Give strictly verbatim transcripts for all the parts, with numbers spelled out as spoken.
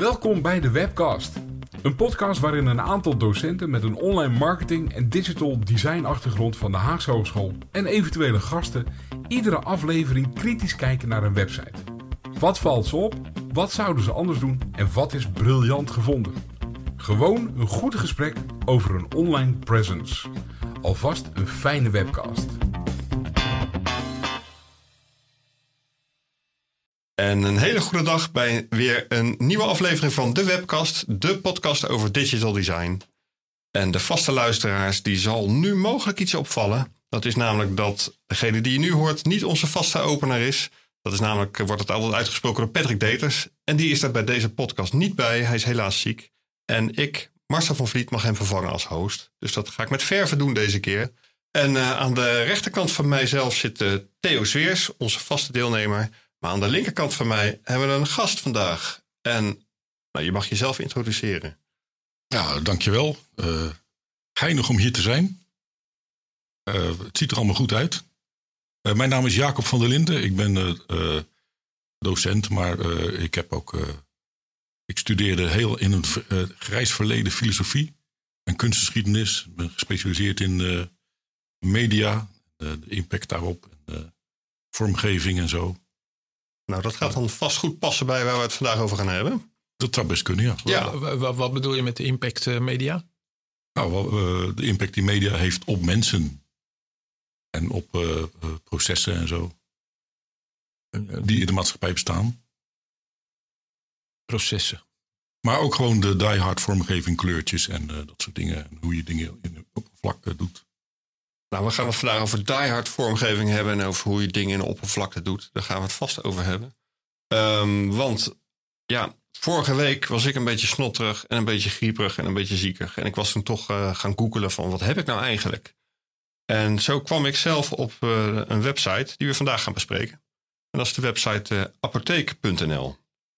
Welkom bij de Webcast. Een podcast waarin een aantal docenten met een online marketing en digital design achtergrond van de Haagse Hogeschool en eventuele gasten iedere aflevering kritisch kijken naar een website. Wat valt ze op? Wat zouden ze anders doen? En wat is briljant gevonden? Gewoon een goed gesprek over een online presence. Alvast een fijne webcast. En een hele goede dag bij weer een nieuwe aflevering van de Webcast, de podcast over digital design. En de vaste luisteraars, die zal nu mogelijk iets opvallen. Dat is namelijk dat degene die je nu hoort niet onze vaste opener is. Dat is namelijk, wordt het altijd uitgesproken door Patrick Deters. En die is er bij deze podcast niet bij. Hij is helaas ziek. En ik, Marcel van Vliet, mag hem vervangen als host. Dus dat ga ik met verve doen deze keer. En uh, aan de rechterkant van mijzelf zit uh, Theo Zweers, onze vaste deelnemer. Maar aan de linkerkant van mij hebben we een gast vandaag. En nou, je mag jezelf introduceren. Ja, dankjewel. Uh, geinig om hier te zijn. Uh, het ziet er allemaal goed uit. Uh, mijn naam is Jacob van der Linden. Ik ben uh, uh, docent, maar uh, ik heb ook... Uh, ik studeerde heel in een uh, grijs verleden filosofie en kunstgeschiedenis. Ik ben gespecialiseerd in uh, media, uh, de impact daarop, en, uh, vormgeving en zo. Nou, dat gaat dan vast goed passen bij waar we het vandaag over gaan hebben. Dat zou best kunnen, ja. ja. Wat, wat, wat bedoel je met de impact uh, media? Nou, uh, de impact die media heeft op mensen. En op uh, uh, processen en zo. Die in de maatschappij bestaan. Processen. Maar ook gewoon de die-hard vormgeving, kleurtjes en uh, dat soort dingen. En hoe je dingen in de oppervlakte doet. Nou, we gaan het vandaag over die-hard vormgeving hebben en over hoe je dingen in de oppervlakte doet. Daar gaan we het vast over hebben. Um, want ja, vorige week was ik een beetje snotterig en een beetje grieperig en een beetje ziekig. En ik was toen toch uh, gaan googelen van wat heb ik nou eigenlijk? En zo kwam ik zelf op uh, een website die we vandaag gaan bespreken. En dat is de website uh, apotheek punt n l.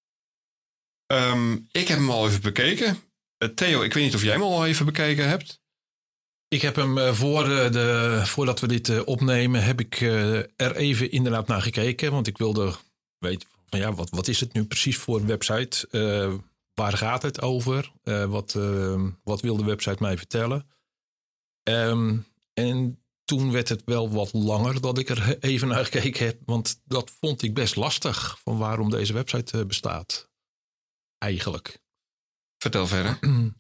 Um, ik heb hem al even bekeken. Uh, Theo, ik weet niet of jij hem al even bekeken hebt. Ik heb hem uh, voor de, voordat we dit uh, opnemen, heb ik uh, er even inderdaad naar gekeken. Want ik wilde weten van ja, wat, wat is het nu precies voor een website? Uh, waar gaat het over? Uh, wat, uh, wat wil de website mij vertellen? Um, en toen werd het wel wat langer dat ik er even naar gekeken heb. Want dat vond ik best lastig van waarom deze website uh, bestaat. Eigenlijk. Vertel verder.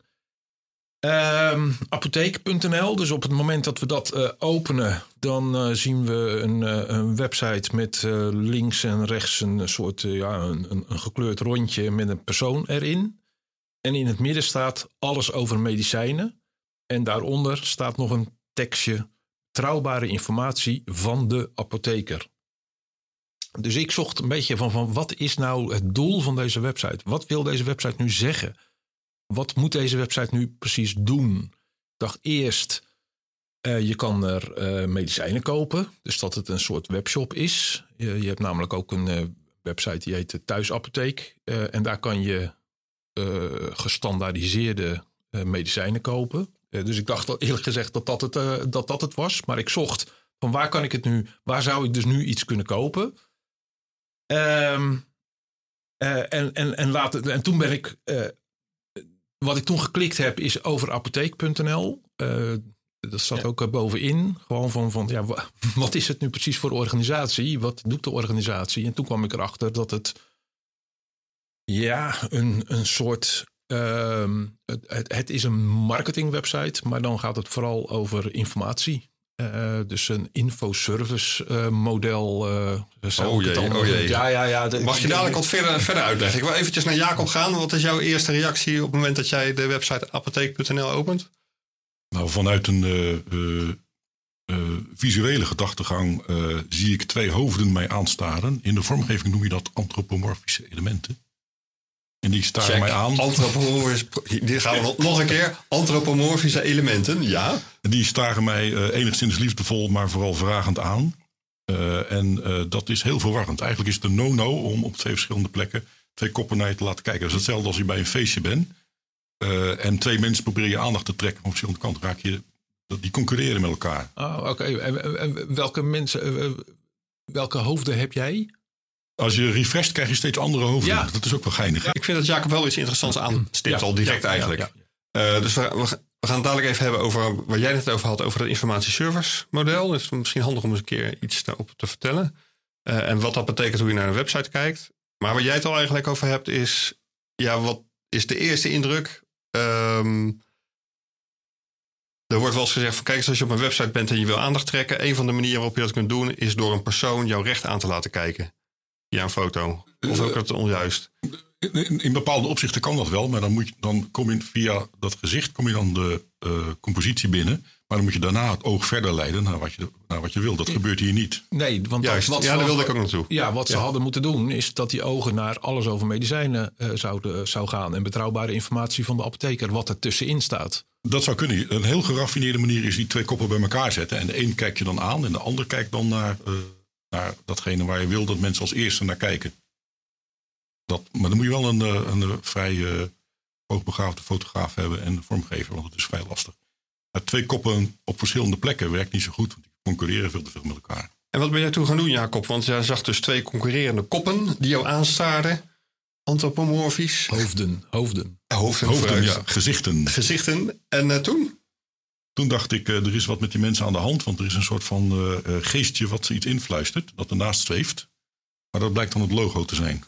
Um, apotheek punt n l. Dus op het moment dat we dat uh, openen, dan uh, zien we een, uh, een website met uh, links en rechts een soort uh, ja, een, een, een gekleurd rondje met een persoon erin. En in het midden staat alles over medicijnen. En daaronder staat nog een tekstje betrouwbare informatie van de apotheker. Dus ik zocht een beetje van, van wat is nou het doel van deze website? Wat wil deze website nu zeggen? Wat moet deze website nu precies doen? Ik dacht eerst, uh, je kan er uh, medicijnen kopen. Dus dat het een soort webshop is. Je, je hebt namelijk ook een uh, website die heet de Thuisapotheek. Uh, en daar kan je uh, gestandaardiseerde uh, medicijnen kopen. Uh, dus ik dacht al, eerlijk gezegd dat dat, het, uh, dat dat het was. Maar ik zocht van waar kan ik het nu, waar zou ik dus nu iets kunnen kopen? Um, uh, en, en, en, later, en toen ben ik... Uh, Wat ik toen geklikt heb is over apotheek punt n l. Uh, dat zat ja. ook uh, bovenin. Gewoon van, van ja, w- wat is het nu precies voor organisatie? Wat doet de organisatie? En toen kwam ik erachter dat het ja, een, een soort... Uh, het, het, het is een marketingwebsite, maar dan gaat het vooral over informatie. Uh, dus een infoservice uh, model. Uh, oh jee, dan, oh jee. Ja, ja, ja, de, Mag je dadelijk wat verder, verder uitleggen? Ik wil eventjes naar Jacob gaan. Wat is jouw eerste reactie op het moment dat jij de website apotheek punt n l opent? Nou, vanuit een uh, uh, uh, visuele gedachtegang uh, zie ik twee hoofden mij aanstaren. In de vormgeving noem je dat antropomorfische elementen. En die staren Check. mij aan. Antropomorfische, die gaan we nog een keer. Antropomorfische elementen, ja. Die staren mij uh, enigszins liefdevol, maar vooral vragend aan. Uh, en uh, dat is heel verwarrend. Eigenlijk is het een no-no om op twee verschillende plekken twee koppen naar je te laten kijken. Dat is hetzelfde als je bij een feestje bent. Uh, en twee mensen proberen je aandacht te trekken. Op verschillende kanten raak je... Die concurreren met elkaar. Oh, oké. Okay. En welke mensen... Welke hoofden heb jij? Als je refresht, krijg je steeds andere hoofden. Ja. Dat is ook wel geinig. Ja, ik vind dat Jacob wel iets interessants aanstipt, Ja. al direct Ja, ja, eigenlijk. ja, ja. Uh, dus we, we, we gaan het dadelijk even hebben over waar jij het over had, over het informatieservice model. Dus misschien handig om eens een keer iets daarop te vertellen. Uh, en wat dat betekent hoe je naar een website kijkt. Maar waar jij het al eigenlijk over hebt is, ja, wat is de eerste indruk? Um, er wordt wel eens gezegd van, kijk eens, als je op een website bent en je wil aandacht trekken, een van de manieren waarop je dat kunt doen is door een persoon jouw recht aan te laten kijken. Ja, een foto. Of ook dat onjuist? In, in bepaalde opzichten kan dat wel, maar dan, moet je, dan kom je via dat gezicht kom je dan de uh, compositie binnen. Maar dan moet je daarna het oog verder leiden naar wat je, naar wat je wil. Dat gebeurt hier niet. Nee, want Juist, wat ja, ze, daar wilde ik ook naartoe. Ja, wat ze ja. hadden moeten doen is dat die ogen naar alles over medicijnen uh, zouden, zou gaan. En betrouwbare informatie van de apotheker, wat er tussenin staat. Dat zou kunnen. Een heel geraffineerde manier is die twee koppen bij elkaar zetten. En de een kijk je dan aan en de ander kijkt dan naar, uh, naar datgene waar je wil dat mensen als eerste naar kijken. Dat, maar dan moet je wel een, een, een vrij uh, hoogbegaafde fotograaf hebben en vormgever, want het is vrij lastig. Maar twee koppen op verschillende plekken werkt niet zo goed, want die concurreren veel te veel met elkaar. En wat ben jij toen gaan doen, Jacob? Want jij zag dus twee concurrerende koppen die jou aanstaarden. Antropomorfisch. Hoofden, hoofden. Hoofden, Hoofden, ja, gezichten. Gezichten. En uh, toen? Toen dacht ik, uh, er is wat met die mensen aan de hand, want er is een soort van uh, geestje wat ze iets influistert, dat ernaast zweeft. Maar dat blijkt dan het logo te zijn.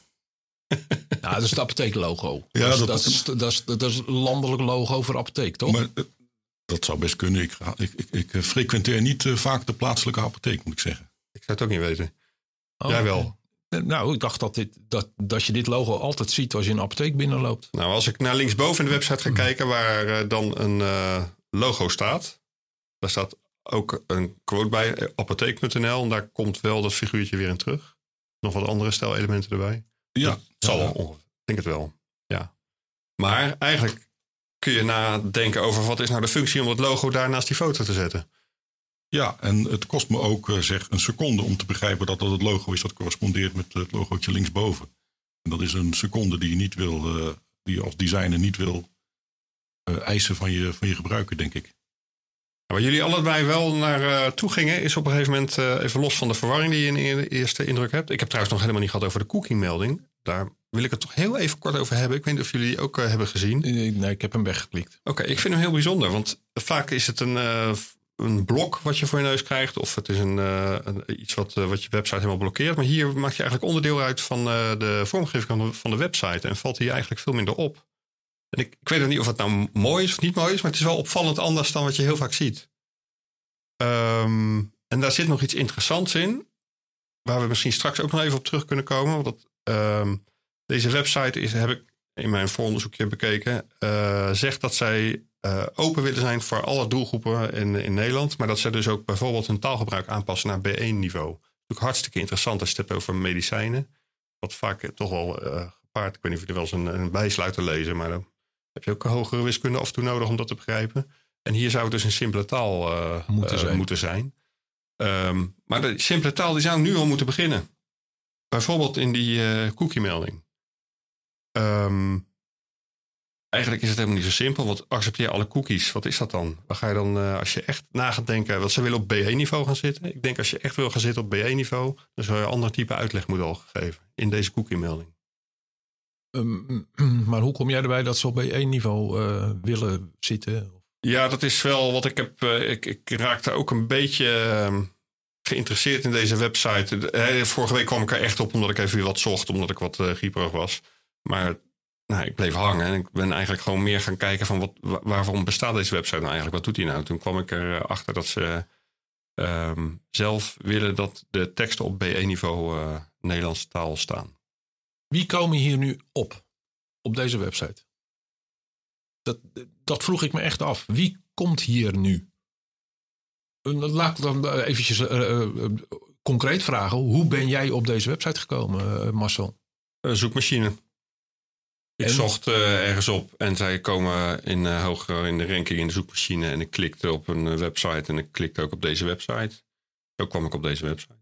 Ja, dat is het apotheeklogo. Ja, dat, dat, dat, is, dat, is, dat is een landelijk logo voor apotheek, toch? Maar uh, dat zou best kunnen. Ik, ik, ik, ik uh, frequenteer niet uh, vaak de plaatselijke apotheek, moet ik zeggen. Ik zou het ook niet weten. Oh, Jij wel? Nou, ik dacht dat, dit, dat, dat je dit logo altijd ziet als je een apotheek binnenloopt. Nou, als ik naar linksboven in de website ga kijken waar uh, dan een uh, logo staat. Daar staat ook een quote bij, apotheek punt n l. En daar komt wel dat figuurtje weer in terug. Nog wat andere stijlelementen erbij. Ja, dat zal ja. wel ongeveer. Ik denk het wel, ja. Maar eigenlijk kun je nadenken over wat is nou de functie om het logo daar naast die foto te zetten. Ja, en het kost me ook uh, zeg een seconde om te begrijpen dat dat het logo is dat correspondeert met het logootje linksboven. En dat is een seconde die je niet wil, uh, die je als designer niet wil uh, eisen van je, van je gebruiker, denk ik. Waar jullie allebei wel naar uh, toe gingen, is op een gegeven moment, uh, even los van de verwarring die je in de eerste indruk hebt. Ik heb trouwens nog helemaal niet gehad over de cookie-melding. Daar wil ik het toch heel even kort over hebben. Ik weet niet of jullie die ook uh, hebben gezien. Nee, nee, ik heb hem weggeklikt. Oké, okay, ik vind hem heel bijzonder. Want vaak is het een, uh, een blok wat je voor je neus krijgt. Of het is een, uh, een, iets wat, uh, wat je website helemaal blokkeert. Maar hier maak je eigenlijk onderdeel uit van uh, de vormgeving van de, van de website. En valt hier eigenlijk veel minder op. En ik, ik weet nog niet of het nou mooi is of niet mooi is. Maar het is wel opvallend anders dan wat je heel vaak ziet. Um, en daar zit nog iets interessants in. Waar we misschien straks ook nog even op terug kunnen komen. Want dat, um, deze website is, heb ik in mijn vooronderzoekje bekeken. Uh, zegt dat zij uh, open willen zijn voor alle doelgroepen in, in Nederland. Maar dat zij dus ook bijvoorbeeld hun taalgebruik aanpassen naar B één niveau. Dat is natuurlijk hartstikke interessant als je het hebt over medicijnen. Wat vaak toch wel uh, gepaard. Ik weet niet of je er wel eens een, een bijsluiter lezen. Maar dan heb je ook een hogere wiskunde af en toe nodig om dat te begrijpen. En hier zou het dus een simpele taal uh, moeten, uh, zijn. moeten zijn. Um, maar de simpele taal die zou nu al moeten beginnen. Bijvoorbeeld in die uh, cookie-melding. Um, eigenlijk is het helemaal niet zo simpel. Want accepteer alle cookies. Wat is dat dan? Waar ga je dan, uh, als je echt na gaat denken. Want ze willen op B één niveau gaan zitten. Ik denk als je echt wil gaan zitten op B één niveau. Dan zou je een ander type uitleg moeten al geven. In deze cookie-melding. Um, maar hoe kom jij erbij dat ze op B één niveau uh, willen zitten? Ja, dat is wel wat ik heb. Uh, ik, ik raakte ook een beetje uh, geïnteresseerd in deze website. Uh, vorige week kwam ik er echt op omdat ik even weer wat zocht. Omdat ik wat uh, grieperig was. Maar nou, ik bleef hangen. En ik ben eigenlijk gewoon meer gaan kijken van wat, waarom bestaat deze website nou eigenlijk? Wat doet hij nou? Toen kwam ik erachter dat ze uh, zelf willen dat de teksten op B één niveau uh, Nederlandse taal staan. Wie komen hier nu op? Op deze website? Dat, dat vroeg ik me echt af. Wie komt hier nu? Laat ik dan eventjes uh, uh, concreet vragen. Hoe ben jij op deze website gekomen, uh, Marcel? Uh, zoekmachine. Ik en? zocht uh, ergens op en zij komen in, uh, hoger in de ranking in de zoekmachine. En ik klikte op een uh, website en ik klikte ook op deze website. Zo kwam ik op deze website.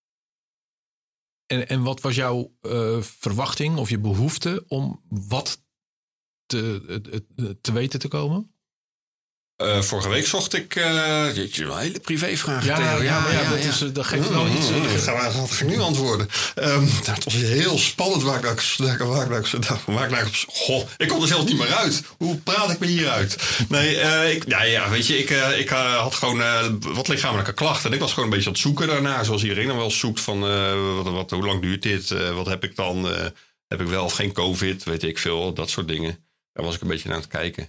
En, en wat was jouw uh, verwachting of je behoefte om wat te, te, te weten te komen? Uh, vorige week zocht ik uh, jeetje, een hele privévraag. Ja, Theo. ja, ja, maar ja, ja, dat, ja. Is, uh, dat geeft wel mm, iets. Uh, mm, ga, dat ga ik nu antwoorden. Um, het was heel spannend waar ik naar... Waar ik naar, waar ik naar goh, ik kom er zelfs niet meer uit. Hoe praat ik me hieruit? Nee, uh, ik, nou ja, weet je, ik, uh, ik uh, had gewoon uh, wat lichamelijke klachten. En ik was gewoon een beetje aan het zoeken daarna. Zoals iedereen dan wel zoekt van uh, wat, wat, hoe lang duurt dit? Uh, wat heb ik dan? Uh, heb ik wel of geen COVID? Weet ik veel, dat soort dingen. Daar was ik een beetje naar aan het kijken.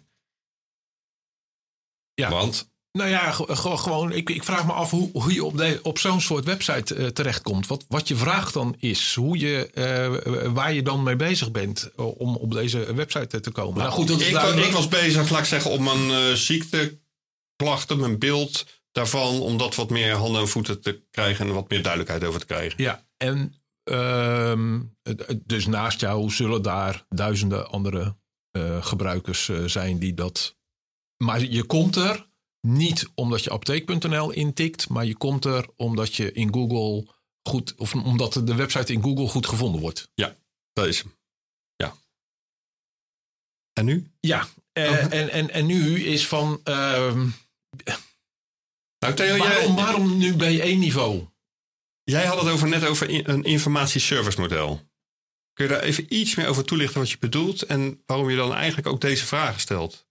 Ja. Want? Nou ja, g- gewoon, ik, ik vraag me af hoe, hoe je op, de, op zo'n soort website uh, terechtkomt. Wat, wat je vraag dan is, hoe je, uh, waar je dan mee bezig bent uh, om op deze website te komen. Nou, nou goed, dat is ik, was, ik was bezig, laat ik zeggen, om mijn uh, ziekteklachten, mijn beeld daarvan, om dat wat meer handen en voeten te krijgen en wat meer duidelijkheid over te krijgen. Ja, en uh, dus naast jou zullen daar duizenden andere uh, gebruikers uh, zijn die dat... Maar je komt er niet omdat je apotheek punt n l intikt, maar je komt er omdat je in Google goed, of omdat de website in Google goed gevonden wordt. Ja, dat is hem. Ja. En nu? Ja, uh, oh. en, en, en nu is van. Uh, nou, Theo, waarom, jij, waarom nu B één niveau? Jij had het over, net over een informatieservice model. Kun je daar even iets meer over toelichten wat je bedoelt en waarom je dan eigenlijk ook deze vragen stelt?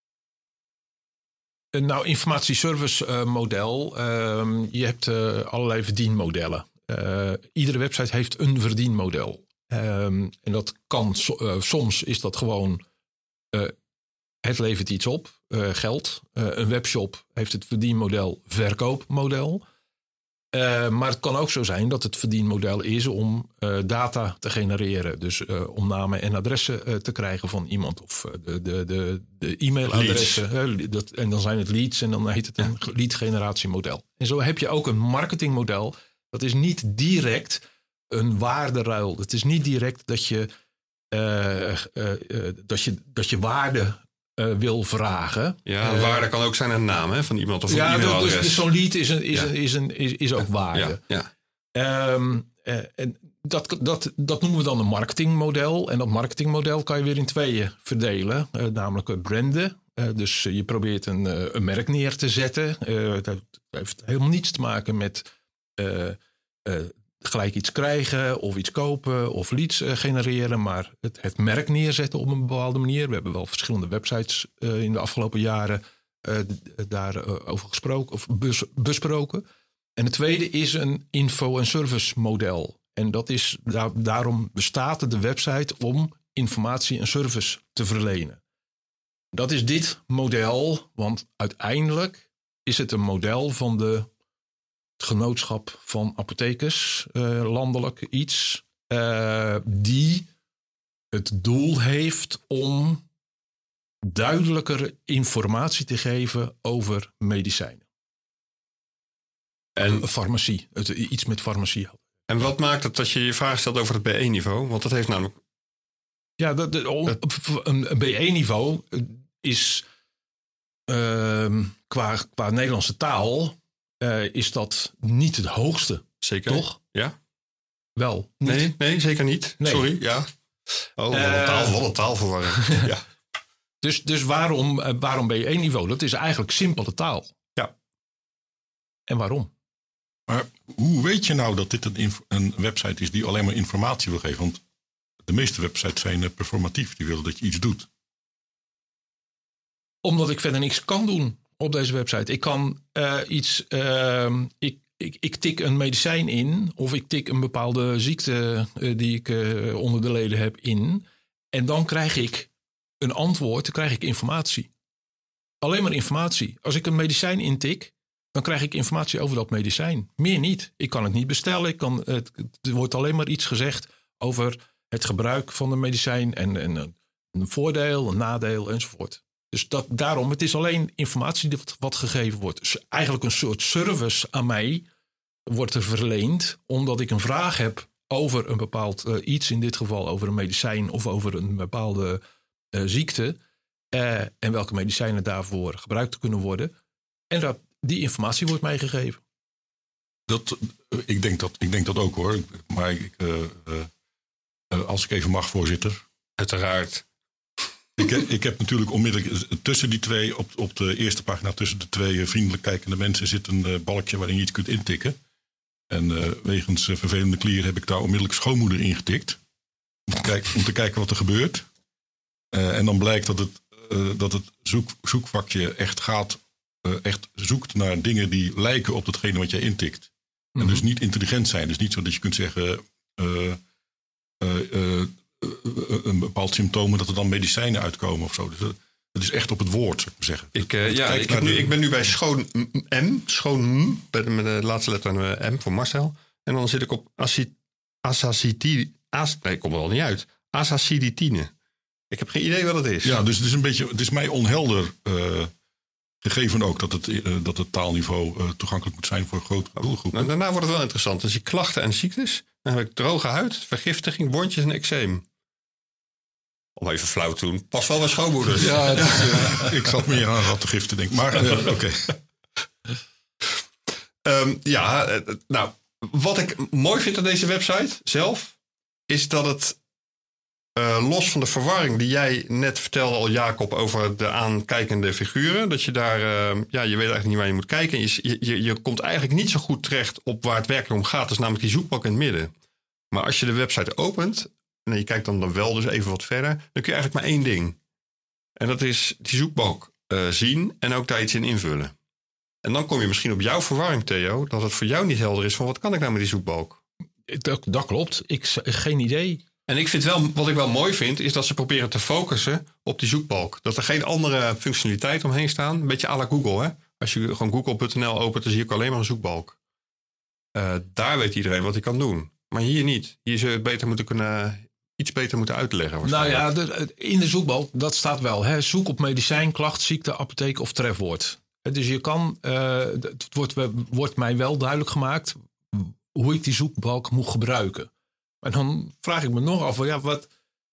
Nou, informatieservice uh, model. Uh, je hebt uh, allerlei verdienmodellen. Uh, iedere website heeft een verdienmodel. Uh, en dat kan, uh, soms is dat gewoon, uh, het levert iets op, uh, geld. Uh, een webshop heeft het verdienmodel verkoopmodel. Uh, maar het kan ook zo zijn dat het verdienmodel is om uh, data te genereren. Dus uh, om namen en adressen uh, te krijgen van iemand. Of uh, de, de, de, de e-mailadressen. Uh, dat, en dan zijn het leads en dan heet het een ja. lead generatiemodel. En zo heb je ook een marketingmodel. Dat is niet direct een waarderuil. Het is niet direct dat je, uh, uh, uh, dat je, dat je waarde... Uh, wil vragen. Ja, waarde uh, kan ook zijn een naam hè, van iemand of een ja, e-mailadres. Dus, dus zo'n lead is, een, is, ja. een, is, een, is, is ook waarde. Ja, ja. Um, uh, en dat, dat, dat noemen we dan een marketingmodel. En dat marketingmodel kan je weer in tweeën verdelen. Uh, namelijk branden. Uh, dus uh, je probeert een, uh, een merk neer te zetten. Uh, dat heeft helemaal niets te maken met... Uh, uh, gelijk iets krijgen of iets kopen of leads uh, genereren. Maar het, het merk neerzetten op een bepaalde manier. We hebben wel verschillende websites uh, in de afgelopen jaren uh, daarover uh, gesproken of bes, besproken. En het tweede is een info- en service model. En dat is, daar, daarom bestaat de website om informatie en service te verlenen. Dat is dit model, want uiteindelijk is het een model van de genootschap van apothekers, uh, landelijk iets, uh, die het doel heeft om duidelijker informatie te geven over medicijnen. En farmacie, het, iets met farmacie. En wat maakt het dat je je vraag stelt over het B één niveau? Want dat heeft namelijk... Ja, dat, de, om, een, een B één niveau is uh, qua, qua Nederlandse taal... Uh, is dat niet het hoogste. Zeker. Toch? Ja. Wel. Niet. Nee, nee, zeker niet. Nee. Sorry. Ja. Oh, wat een, taal, wat een taalverwarring. Ja. Dus, dus waarom, uh, waarom B één niveau? Dat is eigenlijk simpele taal. Ja. En waarom? Maar hoe weet je nou dat dit een, inf- een website is die alleen maar informatie wil geven? Want de meeste websites zijn uh, performatief. Die willen dat je iets doet. Omdat ik verder niks kan doen op deze website. Ik kan uh, iets... Uh, ik, ik, ik tik een medicijn in. Of ik tik een bepaalde ziekte uh, die ik uh, onder de leden heb in. En dan krijg ik een antwoord. Dan krijg ik informatie. Alleen maar informatie. Als ik een medicijn intik, dan krijg ik informatie over dat medicijn. Meer niet. Ik kan het niet bestellen. Ik kan, het, er wordt alleen maar iets gezegd over het gebruik van de medicijn. En, en een, een voordeel, een nadeel enzovoort. Dus dat, daarom, het is alleen informatie wat, wat gegeven wordt. Dus eigenlijk een soort service aan mij wordt er verleend. Omdat ik een vraag heb over een bepaald uh, iets. In dit geval over een medicijn of over een bepaalde uh, ziekte. Uh, en welke medicijnen daarvoor gebruikt kunnen worden. En dat, die informatie wordt mij gegeven. Dat, ik, denk dat, ik denk dat ook hoor. Maar ik, uh, uh, als ik even mag, voorzitter. Uiteraard. Ik, ik heb natuurlijk onmiddellijk tussen die twee, op, op de eerste pagina, tussen de twee vriendelijk kijkende mensen zit een uh, balkje waarin je iets kunt intikken. En uh, wegens uh, vervelende klier heb ik daar onmiddellijk schoonmoeder ingetikt. Om te, kijken, om te kijken wat er gebeurt. Uh, en dan blijkt dat het, uh, dat het zoek, zoekvakje echt gaat, uh, echt zoekt naar dingen die lijken op datgene wat jij intikt. Mm-hmm. En dus niet intelligent zijn. Dus niet zo dat je kunt zeggen, uh, uh, uh, een bepaald symptomen, dat er dan medicijnen uitkomen of zo. Dus het is echt op het woord, zou ik maar zeggen. Ik, uh, ja, ik, heb nu, de... ik ben nu bij schoon M, schoon M, met de laatste letter M voor Marcel. En dan zit ik op azacitine. As, nee, ik kom er al niet uit. Azacitine. Ik heb geen idee wat het is. Ja, dus het is een beetje, het is mij onhelder uh, gegeven ook dat het, uh, dat het taalniveau uh, toegankelijk moet zijn voor grote doelgroepen. Nou, daarna wordt het wel interessant. Dan zie ik klachten en ziektes. Dan heb ik droge huid, vergiftiging, wondjes en eczeem. Om even flauw te doen. Pas wel bij schoonmoeders. Ja, het is, uh, ik zat meer aan rattengiften, denk ik. Maar uh, oké. Okay. um, ja, uh, nou, wat ik mooi vind aan deze website zelf, is dat het uh, los van de verwarring die jij net vertelde al, Jacob, over de aankijkende figuren, dat je daar, uh, ja, je weet eigenlijk niet waar je moet kijken. Je, je, je komt eigenlijk niet zo goed terecht op waar het werkelijk om gaat. Dat is namelijk die zoekbalk in het midden. Maar als je de website opent, en je kijkt dan, dan wel dus even wat verder, dan kun je eigenlijk maar één ding. En dat is die zoekbalk uh, zien en ook daar iets in invullen. En dan kom je misschien op jouw verwarring, Theo, dat het voor jou niet helder is van wat kan ik nou met die zoekbalk? Dat, dat klopt. Ik geen idee. En ik vind wel, wat ik wel mooi vind, is dat ze proberen te focussen op die zoekbalk. Dat er geen andere functionaliteit omheen staan. Een beetje à la Google, hè? Als je gewoon google punt n l opent, dan zie je ook alleen maar een zoekbalk. Uh, daar weet iedereen wat hij kan doen. Maar hier niet. Hier zou je het beter moeten kunnen, iets beter moeten uitleggen. Nou ja, de, in de zoekbalk, dat staat wel. Hè? Zoek op medicijn, klacht, ziekte, apotheek of trefwoord. Dus je kan, uh, het wordt, wordt mij wel duidelijk gemaakt hoe ik die zoekbalk moet gebruiken. En dan vraag ik me nog af, ja, wat,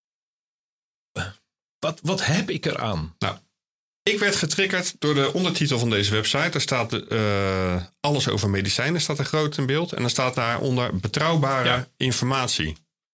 wat, wat heb ik eraan? Nou, ik werd getriggerd door de ondertitel van deze website. Daar staat uh, alles over medicijnen, staat er groot in beeld. En dan staat daaronder betrouwbare ja. informatie.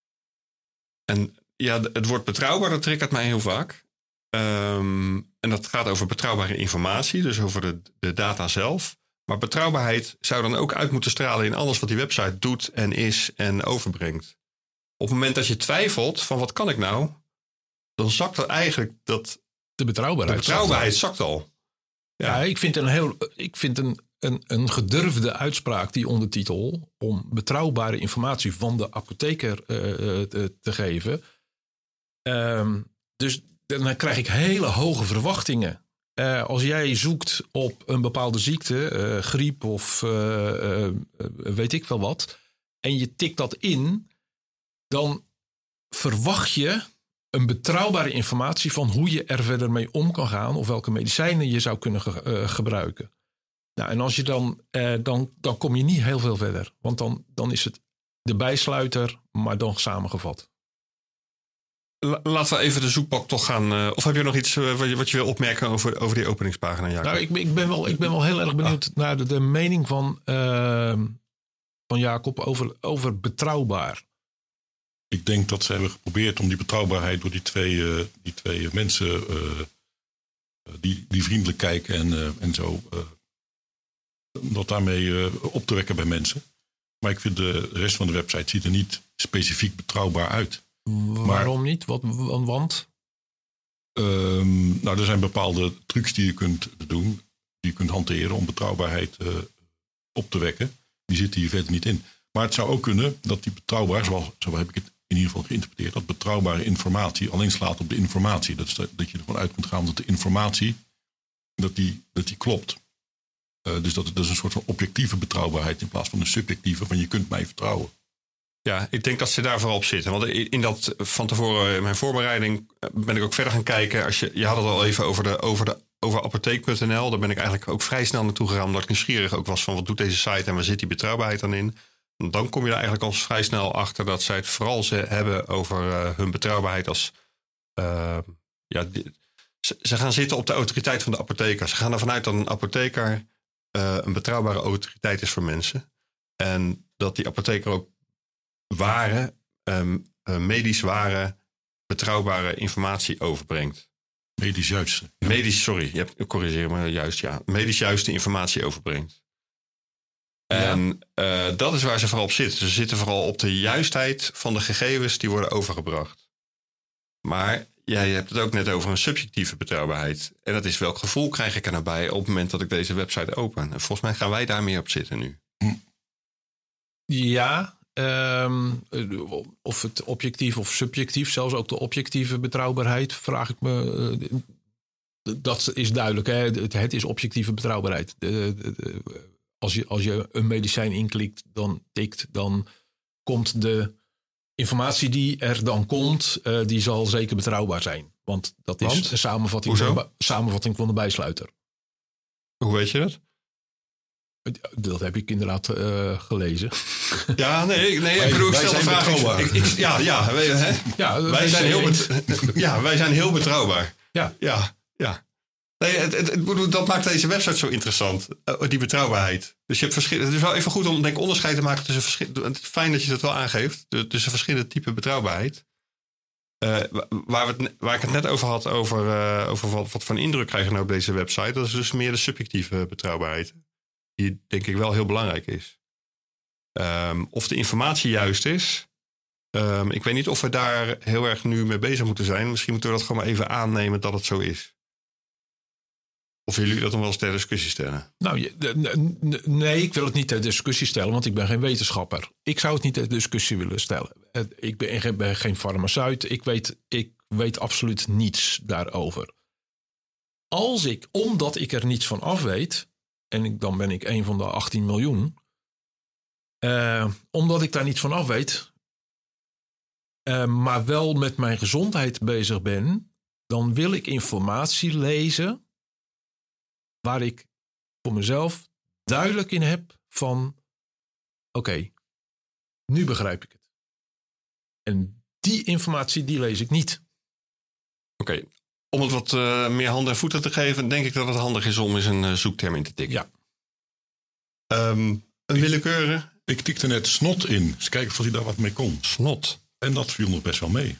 En ja, het woord betrouwbaar, dat triggert mij heel vaak. Um, en dat gaat over betrouwbare informatie, dus over de, de data zelf. Maar betrouwbaarheid zou dan ook uit moeten stralen in alles wat die website doet en is en overbrengt. Op het moment dat je twijfelt van wat kan ik nou, dan zakt dat eigenlijk dat... De betrouwbaarheid, de betrouwbaarheid zakt al. Ja, ja ik vind een heel, ik vind een, een, een gedurfde uitspraak, die ondertitel, om betrouwbare informatie van de apotheker uh, te, te geven. Um, dus dan krijg ik hele hoge verwachtingen. Uh, als jij zoekt op een bepaalde ziekte, uh, griep of uh, uh, weet ik wel wat, en je tikt dat in, dan verwacht je een betrouwbare informatie van hoe je er verder mee om kan gaan of welke medicijnen je zou kunnen ge- uh, gebruiken. Nou, en als je dan, uh, dan, dan kom je niet heel veel verder, want dan, dan is het de bijsluiter, maar dan samengevat. Laten we even de zoekbalk toch gaan. Uh, of heb je nog iets uh, wat, je, wat je wil opmerken over, over die openingspagina, Jacob? Nou, ik, ik, ben wel, ik ben wel heel erg benieuwd ah. naar de, de mening van, uh, van Jacob over, over betrouwbaar. Ik denk dat ze hebben geprobeerd om die betrouwbaarheid door die twee, uh, die twee mensen uh, die, die vriendelijk kijken en, uh, en zo, uh, om dat daarmee uh, op te wekken bij mensen. Maar ik vind de rest van de website ziet er niet specifiek betrouwbaar uit. Waarom maar, niet? Wat, want? Um, nou, er zijn bepaalde trucs die je kunt doen, die je kunt hanteren om betrouwbaarheid uh, op te wekken. Die zitten hier verder niet in. Maar het zou ook kunnen dat die betrouwbaar, zoals, zo heb ik het in ieder geval geïnterpreteerd, dat betrouwbare informatie alleen slaat op de informatie. Dat, is de, dat je ervan uit kunt gaan dat de informatie dat die, dat die klopt. Uh, dus dat het dus een soort van objectieve betrouwbaarheid in plaats van een subjectieve van je kunt mij vertrouwen. Ja, ik denk dat ze daar vooral op zitten. Want in dat van tevoren, in mijn voorbereiding, ben ik ook verder gaan kijken. Als je, je had het al even over, de, over, de, over apotheek punt n l. Daar ben ik eigenlijk ook vrij snel naartoe gegaan, omdat ik nieuwsgierig ook was van wat doet deze site en waar zit die betrouwbaarheid dan in. En dan kom je er eigenlijk al vrij snel achter dat zij het vooral ze hebben over uh, hun betrouwbaarheid als... Uh, ja, die, ze, ze gaan zitten op de autoriteit van de apotheker. Ze gaan ervan uit dat een apotheker uh, een betrouwbare autoriteit is voor mensen. En dat die apotheker ook ware, um, uh, medisch ware, betrouwbare informatie overbrengt. Medisch juiste. Ja. Medisch, sorry, je hebt, corrigeer me juist, ja. Medisch juiste informatie overbrengt. En ja. uh, dat is waar ze vooral op zitten. Ze zitten vooral op de juistheid van de gegevens die worden overgebracht. Maar jij hebt het ook net over een subjectieve betrouwbaarheid. En dat is welk gevoel krijg ik er nou bij op het moment dat ik deze website open. En volgens mij gaan wij daar meer op zitten nu. Hm. Ja, um, of het objectief of subjectief, zelfs ook de objectieve betrouwbaarheid, vraag ik me. Uh, dat is duidelijk, hè? Het, het is objectieve betrouwbaarheid. De, de, de, als, je, als je een medicijn inklikt, dan tikt, dan komt de informatie die er dan komt, uh, die zal zeker betrouwbaar zijn. Want dat is Want? een samenvatting van, de, samenvatting van de bijsluiter. Hoe weet je dat? Dat heb ik inderdaad uh, gelezen. Ja, nee, nee ik bedoel, ik stel de vraag. Ik, ik, ja, ja, wij, hè? ja, wij, wij, zijn heel bet- ja, wij zijn heel betrouwbaar. Ja, ja, ja. Nee, het, het, het, dat maakt deze website zo interessant, uh, die betrouwbaarheid. Dus je hebt verschillende. Het is wel even goed om denk, onderscheid te maken tussen verschillende. Het is fijn dat je dat wel aangeeft, tussen verschillende typen betrouwbaarheid. Uh, waar, we het, waar ik het net over had, over, uh, over wat, wat voor indruk krijg je nou op deze website. Dat is dus meer de subjectieve betrouwbaarheid. Die denk ik wel heel belangrijk is. Um, of de informatie juist is. Um, ik weet niet of we daar heel erg nu mee bezig moeten zijn. Misschien moeten we dat gewoon maar even aannemen dat het zo is. Of willen jullie dat dan wel eens ter discussie stellen? Nou, nee, ik wil het niet ter discussie stellen, want ik ben geen wetenschapper. Ik zou het niet ter discussie willen stellen. Ik ben, ben geen farmaceut. Ik weet, ik weet absoluut niets daarover. Als ik, omdat ik er niets van af weet, en ik, dan ben ik een van de achttien miljoen. Uh, omdat ik daar niets van af weet, uh, maar wel met mijn gezondheid bezig ben, dan wil ik informatie lezen waar ik voor mezelf duidelijk in heb van, oké, okay, nu begrijp ik het. En die informatie, die lees ik niet. Oké, okay. Om het wat uh, meer handen en voeten te geven, denk ik dat het handig is om eens een uh, zoekterm in te tikken. Ja. Um, een willekeurig. Ik tikte net snot in. Dus kijken of hij daar wat mee kon. Snot. En dat viel nog best wel mee.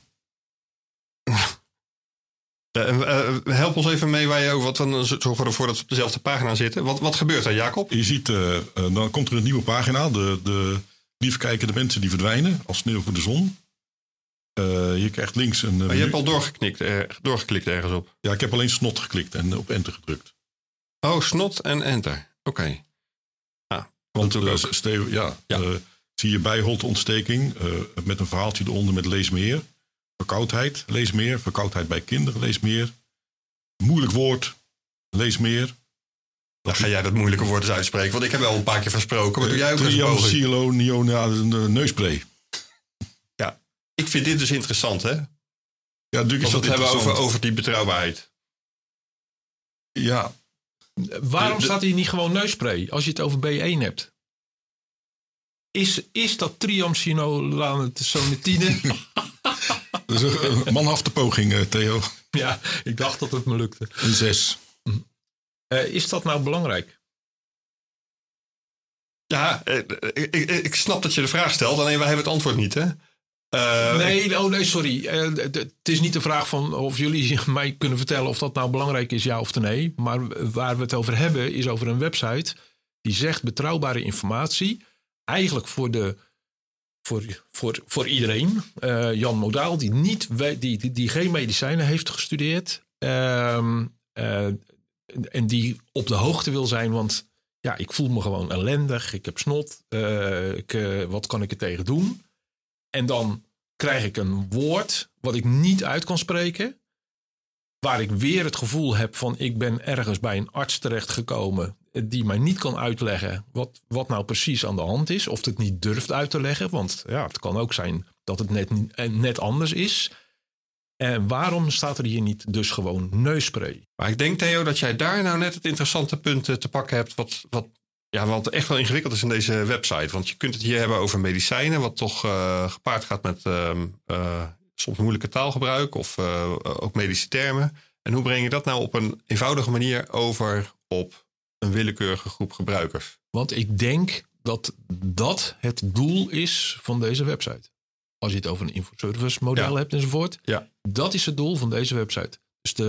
Uh, uh, help ons even mee waar je over wat dan zorgen we ervoor dat we op dezelfde pagina zitten. Wat, wat gebeurt er, Jacob? Je ziet, uh, uh, dan komt er een nieuwe pagina. De, de liefkijkende mensen die verdwijnen als sneeuw voor de zon. Uh, je krijgt links een... Uh, maar je hebt al doorgeknikt, er, doorgeklikt ergens op. Ja, ik heb alleen snot geklikt en op enter gedrukt. Oh, snot en enter. Oké. Okay. Ah, Want uh, Steven, ja, ja. Uh, zie je bijholteontsteking uh, met een verhaaltje eronder met lees meer. Verkoudheid, lees meer. Verkoudheid bij kinderen, lees meer. Moeilijk woord, lees meer. Dan ga jij dat moeilijke woord eens uitspreken, want ik heb wel een paar keer versproken. Maar doe jij ook eens Triamcinolone neuspray. Ja, ik vind dit dus interessant, hè? Ja, Als we het hebben over, over die betrouwbaarheid. Ja. Waarom de, de, staat hier niet gewoon neuspray als je het over B één hebt? Is, is dat triamcinolone? Dat is een manhafte poging, Theo. Ja, ik dacht dat het me lukte. Een zes. Uh, is dat nou belangrijk? Ja, ik, ik, ik snap dat je de vraag stelt, alleen wij hebben het antwoord niet, hè? Uh, nee, oh nee, sorry. Uh, het is niet de vraag van of jullie mij kunnen vertellen of dat nou belangrijk is, ja of nee. Maar waar we het over hebben is over een website die zegt betrouwbare informatie. Eigenlijk voor, de, voor, voor, voor iedereen. Uh, Jan Modaal, die, niet, die, die, die geen medicijnen heeft gestudeerd. Uh, uh, en die op de hoogte wil zijn, want ja, ik voel me gewoon ellendig. Ik heb snot. Uh, ik, uh, wat kan ik er tegen doen? En dan krijg ik een woord wat ik niet uit kan spreken. Waar ik weer het gevoel heb van ik ben ergens bij een arts terechtgekomen die mij niet kan uitleggen wat, wat nou precies aan de hand is. Of het niet durft uit te leggen. Want ja, het kan ook zijn dat het net, net anders is. En waarom staat er hier niet dus gewoon neuspray? Maar ik denk, Theo, dat jij daar nou net het interessante punt te pakken hebt. Wat, wat, ja, wat echt wel ingewikkeld is in deze website. Want je kunt het hier hebben over medicijnen. Wat toch uh, gepaard gaat met uh, uh, soms moeilijke taalgebruik. Of uh, ook medische termen. En hoe breng je dat nou op een eenvoudige manier over op een willekeurige groep gebruikers? Want ik denk dat dat het doel is van deze website. Als je het over een infoservice model ja. hebt enzovoort. Ja. Dat is het doel van deze website. Dus de,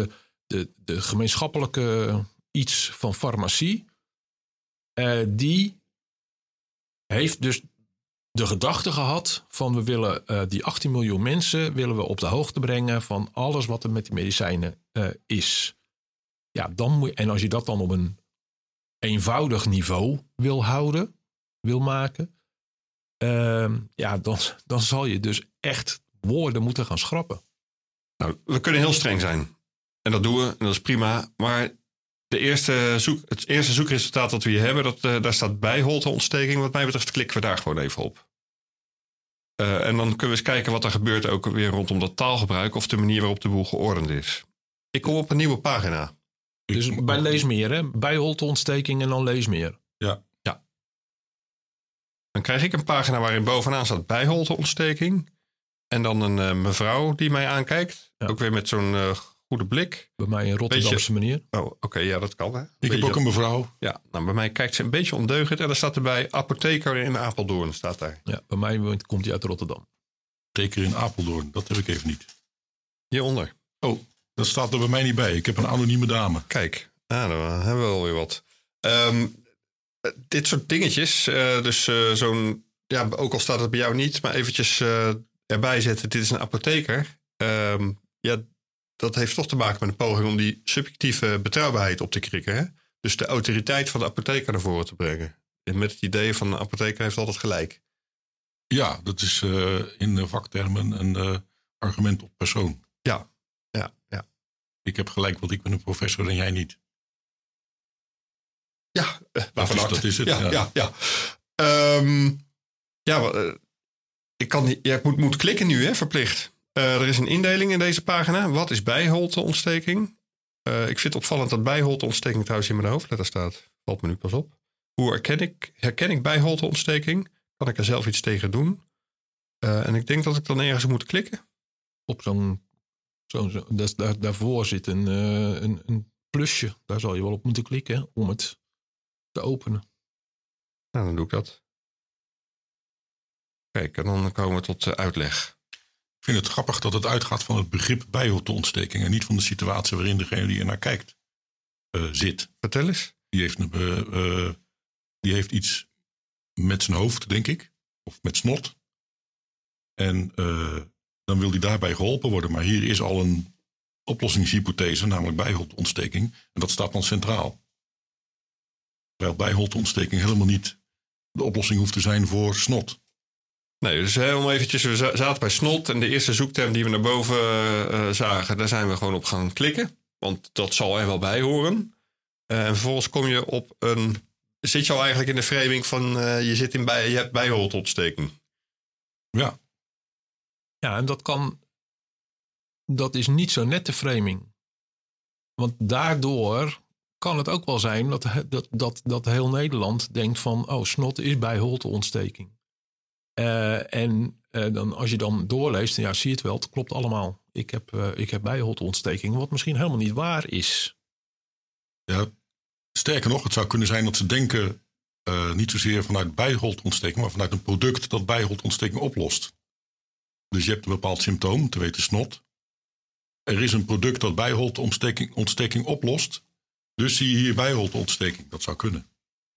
de, de gemeenschappelijke iets van farmacie, uh, die heeft dus de gedachte gehad van we willen uh, die achttien miljoen mensen willen we op de hoogte brengen van alles wat er met die medicijnen uh, is. Ja, dan moet je, en als je dat dan op een eenvoudig niveau wil houden, wil maken, uh, ja, dan, dan zal je dus echt woorden moeten gaan schrappen. Nou, we kunnen heel streng zijn. En dat doen we, en dat is prima. Maar de eerste zoek, het eerste zoekresultaat dat we hier hebben, dat, uh, daar staat bijholteontsteking. Wat mij betreft klikken we daar gewoon even op. Uh, en dan kunnen we eens kijken wat er gebeurt ook weer rondom dat taalgebruik of de manier waarop de boel geordend is. Ik kom op een nieuwe pagina. Dus bij lees meer, hè? Bijholteontsteking en dan lees meer. Ja. Ja. Dan krijg ik een pagina waarin bovenaan staat bijholteontsteking. En dan een uh, mevrouw die mij aankijkt. Ja. Ook weer met zo'n uh, goede blik. Bij mij in Rotterdamse beetje... manier. Oh, oké, okay, ja, dat kan. Hè? Ik beetje... heb ook een mevrouw. Ja, nou, bij mij kijkt ze een beetje ondeugend. En dan staat erbij apotheker in Apeldoorn, staat daar. Ja, bij mij komt hij uit Rotterdam. Apotheker in Apeldoorn, dat heb ik even niet. Hieronder. Oh, dat staat er bij mij niet bij. Ik heb een anonieme dame. Kijk, ah, dan hebben we alweer wat. Um, dit soort dingetjes, uh, dus uh, zo'n, ja, ook al staat het bij jou niet, maar eventjes uh, erbij zetten. Dit is een apotheker. Um, ja, dat heeft toch te maken met een poging om die subjectieve betrouwbaarheid op te krikken. Hè? Dus de autoriteit van de apotheker naar voren te brengen. En met het idee van de apotheker heeft altijd gelijk. Ja, dat is uh, in de vaktermen een uh, argument op persoon. Ja, ja, ja. Ik heb gelijk, want ik ben een professor en jij niet. Ja, uh, dat, is, dat is het. Ja, ja. ja, ja. Um, ja uh, ik kan niet, ja, ik moet, moet klikken nu, hè, verplicht. Uh, er is een indeling in deze pagina. Wat is bijholteontsteking? Uh, ik vind het opvallend dat bijholteontsteking trouwens in mijn hoofdletter staat. Valt me nu pas op. Hoe herken ik, herken ik bijholteontsteking? Kan ik er zelf iets tegen doen? Uh, en ik denk dat ik dan ergens moet klikken. Op zo'n... zo'n zo, daar, daarvoor zit een, uh, een, een plusje. Daar zal je wel op moeten klikken om het te openen. Nou, dan doe ik dat. Kijk, en dan komen we tot de uitleg. Ik vind het grappig dat het uitgaat van het begrip bijholteontsteking en niet van de situatie waarin degene die er naar kijkt uh, zit. Vertel eens. Die heeft, een, uh, uh, die heeft iets met zijn hoofd, denk ik. Of met snot. En uh, dan wil hij daarbij geholpen worden. Maar hier is al een oplossingshypothese, namelijk bijholteontsteking. En dat staat dan centraal. Terwijl bijholteontsteking helemaal niet de oplossing hoeft te zijn voor snot. Nee, dus hè, om eventjes, we zaten bij snot en de eerste zoekterm die we naar boven uh, zagen, daar zijn we gewoon op gaan klikken. Want dat zal er wel bij horen. Uh, en vervolgens kom je op een, zit je al eigenlijk in de framing van uh, je zit in bij, je hebt bijholteontsteking. Ja. Ja, en dat kan, dat is niet zo net de framing. Want daardoor kan het ook wel zijn dat, dat, dat, dat heel Nederland denkt van, oh, snot is bijholteontsteking. Uh, en uh, dan, als je dan doorleest, ja, zie je het wel, het klopt allemaal. Ik heb, uh, ik heb bijholteontsteking, wat misschien helemaal niet waar is. Ja, sterker nog, het zou kunnen zijn dat ze denken, uh, niet zozeer vanuit bijholteontsteking, maar vanuit een product dat bijholteontsteking oplost. Dus je hebt een bepaald symptoom, te weten snot. Er is een product dat bijholteontsteking ontsteking oplost. Dus zie je hier bijholteontsteking. Dat zou kunnen.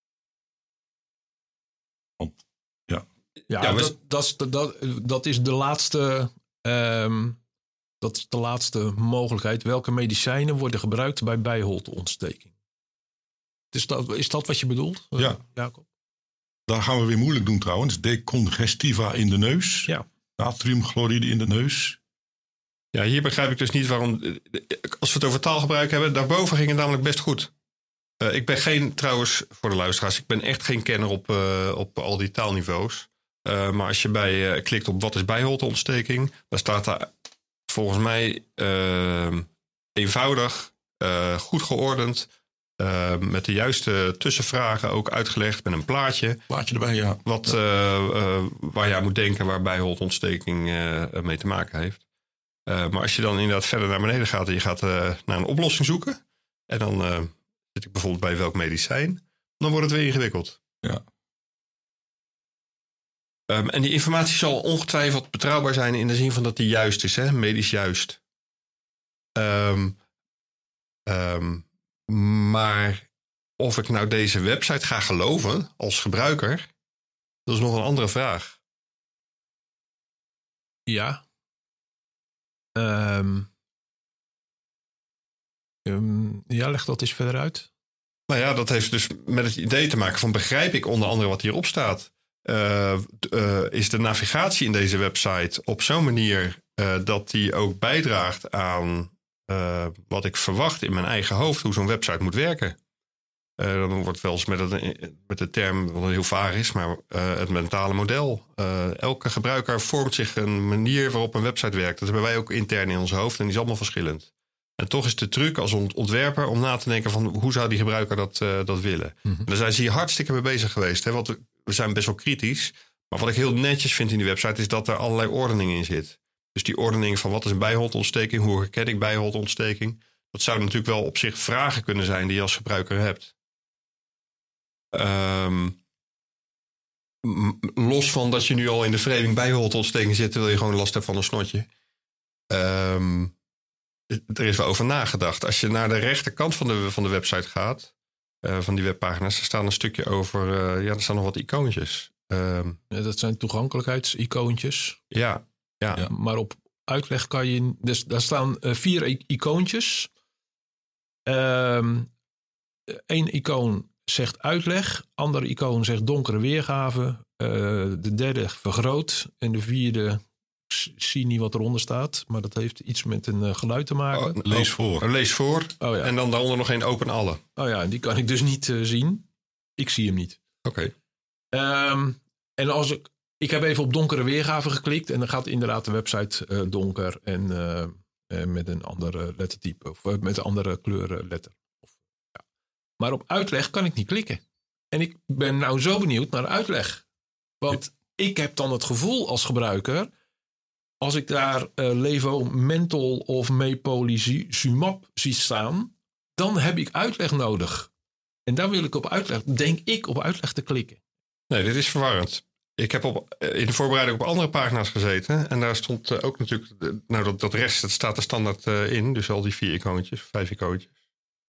Want, ja. Ja, ja dat, dat, is de, dat, dat is de laatste. Um, dat is de laatste mogelijkheid. Welke medicijnen worden gebruikt bij bijholteontsteking? Is dat, is dat wat je bedoelt, ja. Uh, Jacob? Daar gaan we weer moeilijk doen trouwens. Decongestiva in de neus. Ja. Natriumchloride in de neus. Ja, hier begrijp ik dus niet waarom, als we het over taalgebruik hebben, daarboven ging het namelijk best goed. Uh, ik ben geen, trouwens, voor de luisteraars, ik ben echt geen kenner op, uh, op al die taalniveaus. Uh, maar als je bij uh, klikt op wat is bijholteontsteking, dan staat daar volgens mij uh, eenvoudig, uh, goed geordend, uh, met de juiste tussenvragen ook uitgelegd met een plaatje. Plaatje erbij, ja. Wat, uh, uh, waar je aan moet denken waar bijholteontsteking uh, mee te maken heeft. Uh, maar als je dan inderdaad verder naar beneden gaat en je gaat uh, naar een oplossing zoeken. En dan uh, zit ik bijvoorbeeld bij welk medicijn. Dan wordt het weer ingewikkeld. Ja. Um, en die informatie zal ongetwijfeld betrouwbaar zijn in de zin van dat die juist is. Hè? Medisch juist. Um, Um, maar of ik nou deze website ga geloven als gebruiker, dat is nog een andere vraag. Ja. Um, um, ja, leg dat eens verder uit. Nou ja, dat heeft dus met het idee te maken van begrijp ik onder andere wat hierop staat. Uh, uh, is de navigatie in deze website op zo'n manier uh, dat die ook bijdraagt aan uh, wat ik verwacht in mijn eigen hoofd, hoe zo'n website moet werken. Uh, dan wordt wel eens met, het, met de term, wat heel vaag is, maar uh, het mentale model. Uh, elke gebruiker vormt zich een manier waarop een website werkt. Dat hebben wij ook intern in ons hoofd en die is allemaal verschillend. En toch is de truc als ontwerper om na te denken van hoe zou die gebruiker dat, uh, dat willen. Mm-hmm. En daar zijn ze hier hartstikke mee bezig geweest. Hè? Want we zijn best wel kritisch. Maar wat ik heel netjes vind in die website is dat er allerlei ordening in zit. Dus die ordening van wat is een bijholteontsteking, hoe herken ik bijholteontsteking. Dat zouden natuurlijk wel op zich vragen kunnen zijn die je als gebruiker hebt. Um, los van dat je nu al in de framing bijholteontsteking zit, terwijl je gewoon last hebt van een snotje. Um, er is wel over nagedacht. Als je naar de rechterkant van de, van de website gaat, uh, van die webpagina's, er staan een stukje over, uh, ja, er staan nog wat icoontjes. Um, ja, dat zijn toegankelijkheidsicoontjes. Ja, ja. ja. Maar op uitleg kan je, dus daar staan uh, vier i- icoontjes. Um, Eén icoon zegt uitleg, andere icoon zegt donkere weergave, uh, de derde vergroot en de vierde, ik zie niet wat eronder staat, maar dat heeft iets met een uh, geluid te maken. Oh, lees voor. Oh, lees voor oh, ja. En dan daaronder nog één open alle. Oh ja, die kan ik dus niet uh, zien. Ik zie hem niet. Oké. Okay. Um, en als ik, ik heb even op donkere weergave geklikt en dan gaat inderdaad de website uh, donker en uh, uh, met een andere lettertype of uh, met een andere kleur letter. Maar op uitleg kan ik niet klikken. En ik ben nou zo benieuwd naar uitleg. Want ik heb dan het gevoel als gebruiker, als ik daar uh, Levo Menthol of Mepolizumab zie staan, dan heb ik uitleg nodig. En daar wil ik op uitleg, denk ik op uitleg te klikken. Nee, dit is verwarrend. Ik heb op, in de voorbereiding op andere pagina's gezeten. En daar stond uh, ook natuurlijk, nou dat, dat rest, dat staat er standaard uh, in. Dus al die vier icoontjes, vijf icoontjes.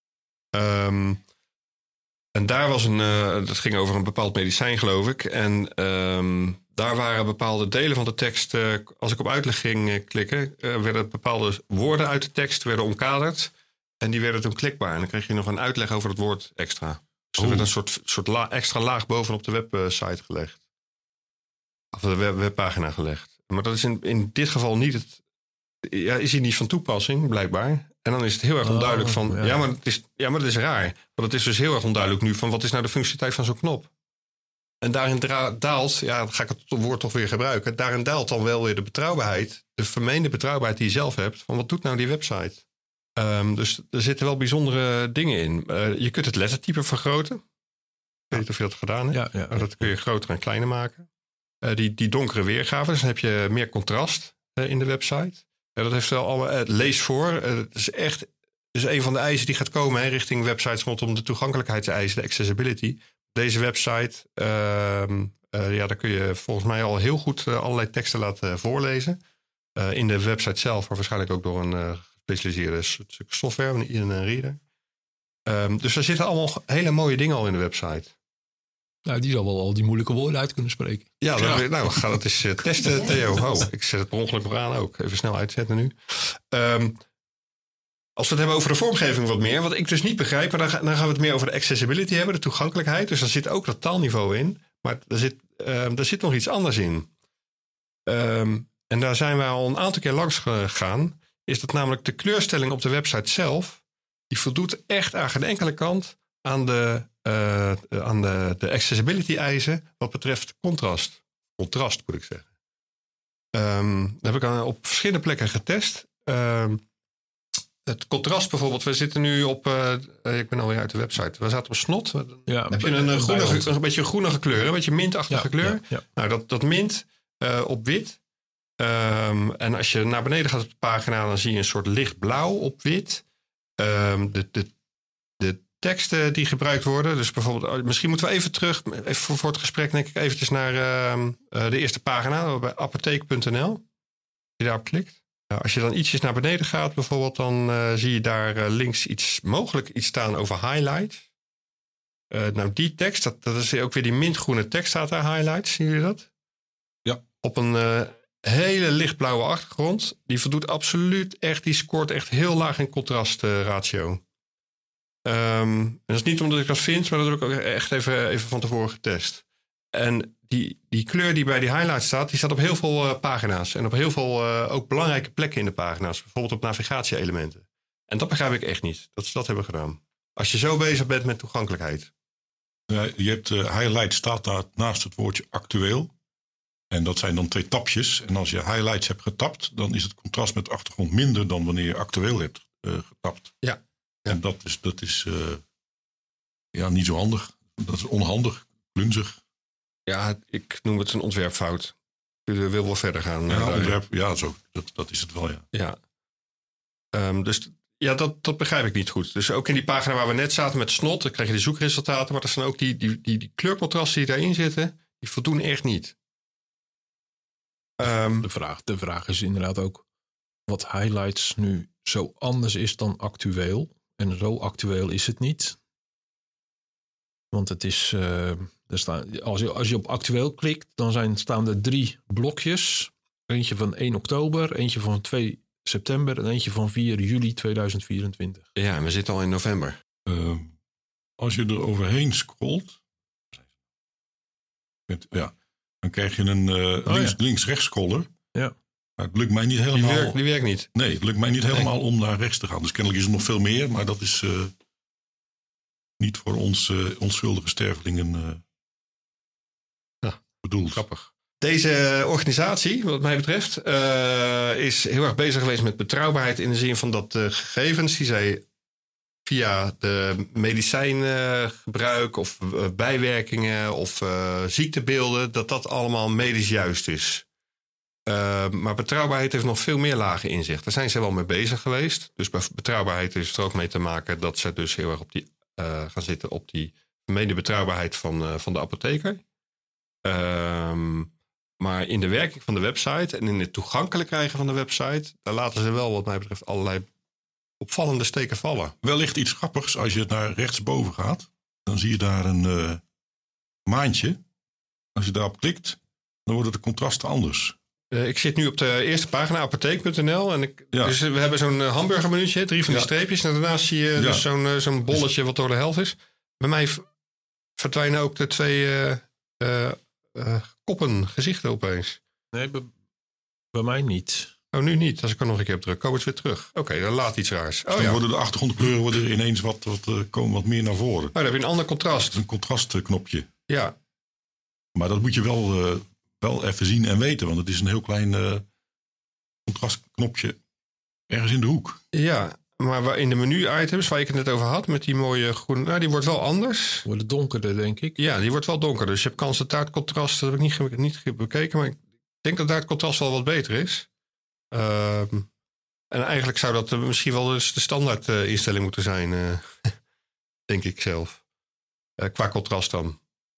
Um, En daar was een, uh, dat ging over een bepaald medicijn, geloof ik. En um, daar waren bepaalde delen van de tekst, uh, als ik op uitleg ging uh, klikken, uh, werden bepaalde woorden uit de tekst werden omkaderd. En die werden toen klikbaar. En dan kreeg je nog een uitleg over het woord extra. Dus er werd een soort, soort la- extra laag bovenop de website gelegd. Of de web- webpagina gelegd. Maar dat is in, in dit geval niet het, ja, is hier niet van toepassing, blijkbaal. En dan is het heel erg onduidelijk oh, van, ja. ja, maar het is, ja, maar dat is raar. Want het is dus heel erg onduidelijk nu van, wat is nou de functionaliteit van zo'n knop? En daarin dra- daalt, ja, dan ga ik het woord toch weer gebruiken. Daarin daalt dan wel weer de betrouwbaarheid, de vermeende betrouwbaarheid die je zelf hebt, van wat doet nou die website? Um, dus er zitten wel bijzondere dingen in. Uh, je kunt het lettertype vergroten. Ik weet niet of je dat gedaan hebt. Ja, ja, maar dat kun je groter en kleiner maken. Uh, die, die donkere weergave, dus dan heb je meer contrast uh, in de website. Ja, dat heeft wel allemaal. Uh, lees voor. Uh, dat is echt. Dus een van de eisen die gaat komen hè, richting websites rondom de toegankelijkheidseisen, de accessibility. Deze website, uh, uh, ja, daar kun je volgens mij al heel goed uh, allerlei teksten laten voorlezen. Uh, in de website zelf, maar waarschijnlijk ook door een uh, gespecialiseerde stuk software, een, een reader. Um, dus er zitten allemaal hele mooie dingen al in de website. Nou, die zal wel al die moeilijke woorden uit kunnen spreken. Ja, ja. Dan, nou, ga dat eens uh, testen, Theo. Oh, ik zet het per ongeluk nog aan ook. Even snel uitzetten nu. Um, als we het hebben over de vormgeving wat meer, wat ik dus niet begrijp, maar dan, dan gaan we het meer over de accessibility hebben, de toegankelijkheid. Dus daar zit ook dat taalniveau in. Maar er zit, um, er zit nog iets anders in. Um, en daar zijn wij al een aantal keer langs gegaan. Is dat namelijk de kleurstelling op de website zelf. Die voldoet echt aan geen enkele kant aan de, uh, aan de, de accessibility eisen wat betreft contrast. Contrast moet ik zeggen. Um, dat heb ik aan, op verschillende plekken getest. Um, het contrast bijvoorbeeld. We zitten nu op, uh, ik ben alweer uit de website. We zaten op snot. Ja, heb je een, een, groenige, een beetje een groenige kleur. Een beetje mintachtige ja, kleur. Ja, ja. Nou, dat, dat mint uh, op wit. Um, en als je naar beneden gaat op de pagina, dan zie je een soort lichtblauw op wit. Um, de, de, de teksten die gebruikt worden. Dus bijvoorbeeld, misschien moeten we even terug, even voor, voor het gesprek, denk ik, eventjes naar uh, uh, de eerste pagina bij apotheek punt n l. Als je daarop klikt. Nou, als je dan ietsjes naar beneden gaat bijvoorbeeld, dan uh, zie je daar uh, links iets, mogelijk iets staan over highlights. Uh, nou, die tekst, dat, dat is ook weer die mintgroene tekst staat daar, highlights. Zien jullie dat? Ja. Op een uh, hele lichtblauwe achtergrond. Die voldoet absoluut echt, die scoort echt heel laag in contrastratio. Um, en dat is niet omdat ik dat vind, maar dat heb ik ook echt even, even van tevoren getest. En die, die kleur die bij die highlights staat, die staat op heel veel uh, pagina's. En op heel veel uh, ook belangrijke plekken in de pagina's. Bijvoorbeeld op navigatie-elementen. En dat begrijp ik echt niet, dat ze dat hebben gedaan. Als je zo bezig bent met toegankelijkheid. Ja, je hebt uh, highlights staat daar naast het woordje actueel. En dat zijn dan twee tapjes. En als je highlights hebt getapt, dan is het contrast met de achtergrond minder dan wanneer je actueel hebt uh, getapt. Ja. Ja. En dat is, dat is uh, ja, niet zo handig. Dat is onhandig, klunzig. Ja, ik noem het een ontwerpfout. Ik wil wel verder gaan. Ja, uh, ontwerp, ja zo, dat, dat is het wel, ja. Ja, um, dus ja, dat, dat begrijp ik niet goed. Dus ook in die pagina waar we net zaten met snot, dan krijg je de zoekresultaten. Maar er staan ook die, die, die, die kleurcontrasten die daarin zitten, die voldoen echt niet. Um, de, vraag, de vraag is inderdaad ook wat highlights nu zo anders is dan actueel. En zo actueel is het niet. Want het is, uh, er staan, als, je, als je op actueel klikt, dan zijn, staan er drie blokjes. Eentje van één oktober, eentje van twee september en eentje van vier juli tweeduizend vierentwintig. Ja, en we zitten al in november. Uh, als je er overheen scrolt, ja, dan krijg je een uh, oh, links, ja. links-rechts scroller. Ja. Maar het lukt mij niet helemaal. Die werkt, die werkt niet. Nee, het lukt mij niet helemaal nee. om naar rechts te gaan. Dus kennelijk is er nog veel meer, maar dat is uh, niet voor ons uh, onschuldige stervelingen uh, ja, bedoeld. Grappig. Deze organisatie, wat mij betreft, uh, is heel erg bezig geweest met betrouwbaarheid in de zin van dat de gegevens die zij via de medicijngebruik of uh, bijwerkingen of uh, ziektebeelden, dat dat allemaal medisch juist is. Uh, maar betrouwbaarheid heeft nog veel meer lagen in zich. Daar zijn ze wel mee bezig geweest. Dus bij betrouwbaarheid is er ook mee te maken dat ze dus heel erg op die, uh, gaan zitten op die vermeende betrouwbaarheid van, uh, van de apotheker. Um, maar in de werking van de website en in het toegankelijk krijgen van de website, daar laten ze wel wat mij betreft allerlei opvallende steken vallen. Wellicht iets grappigs, als je naar rechtsboven gaat, dan zie je daar een uh, maantje. Als je daarop klikt, dan worden de contrasten anders. Uh, ik zit nu op de eerste pagina, apotheek punt n l. En ik, ja. Dus we hebben zo'n uh, hamburgermenuutje, drie van die ja. streepjes. En daarnaast zie je ja. dus zo'n, uh, zo'n bolletje wat door de helft is. Bij mij v- verdwijnen ook de twee uh, uh, uh, koppen, gezichten opeens. Nee, be- bij mij niet. Oh, nu niet. Als ik er nog een keer op druk, komen het weer terug. Oké, okay, dan laat iets raars. Dus oh, dan ja. worden de achtergrondkleuren worden er ineens wat, wat, uh, komen wat meer naar voren. Oh, dan heb je een ander contrast. Dat is een contrastknopje. Ja. Maar dat moet je wel, uh, wel even zien en weten. Want het is een heel klein uh, contrastknopje ergens in de hoek. Ja, maar waar in de menu-items waar ik het net over had, met die mooie groene, nou, die wordt wel anders. Worden donkerder, denk ik. Ja, die wordt wel donkerder. Dus je hebt kans dat daar het contrast, dat heb ik niet, niet bekeken, maar ik denk dat daar het contrast wel wat beter is. Uh, en eigenlijk zou dat misschien wel dus de standaard uh, instelling moeten zijn, uh, denk ik zelf. Uh, qua contrast dan.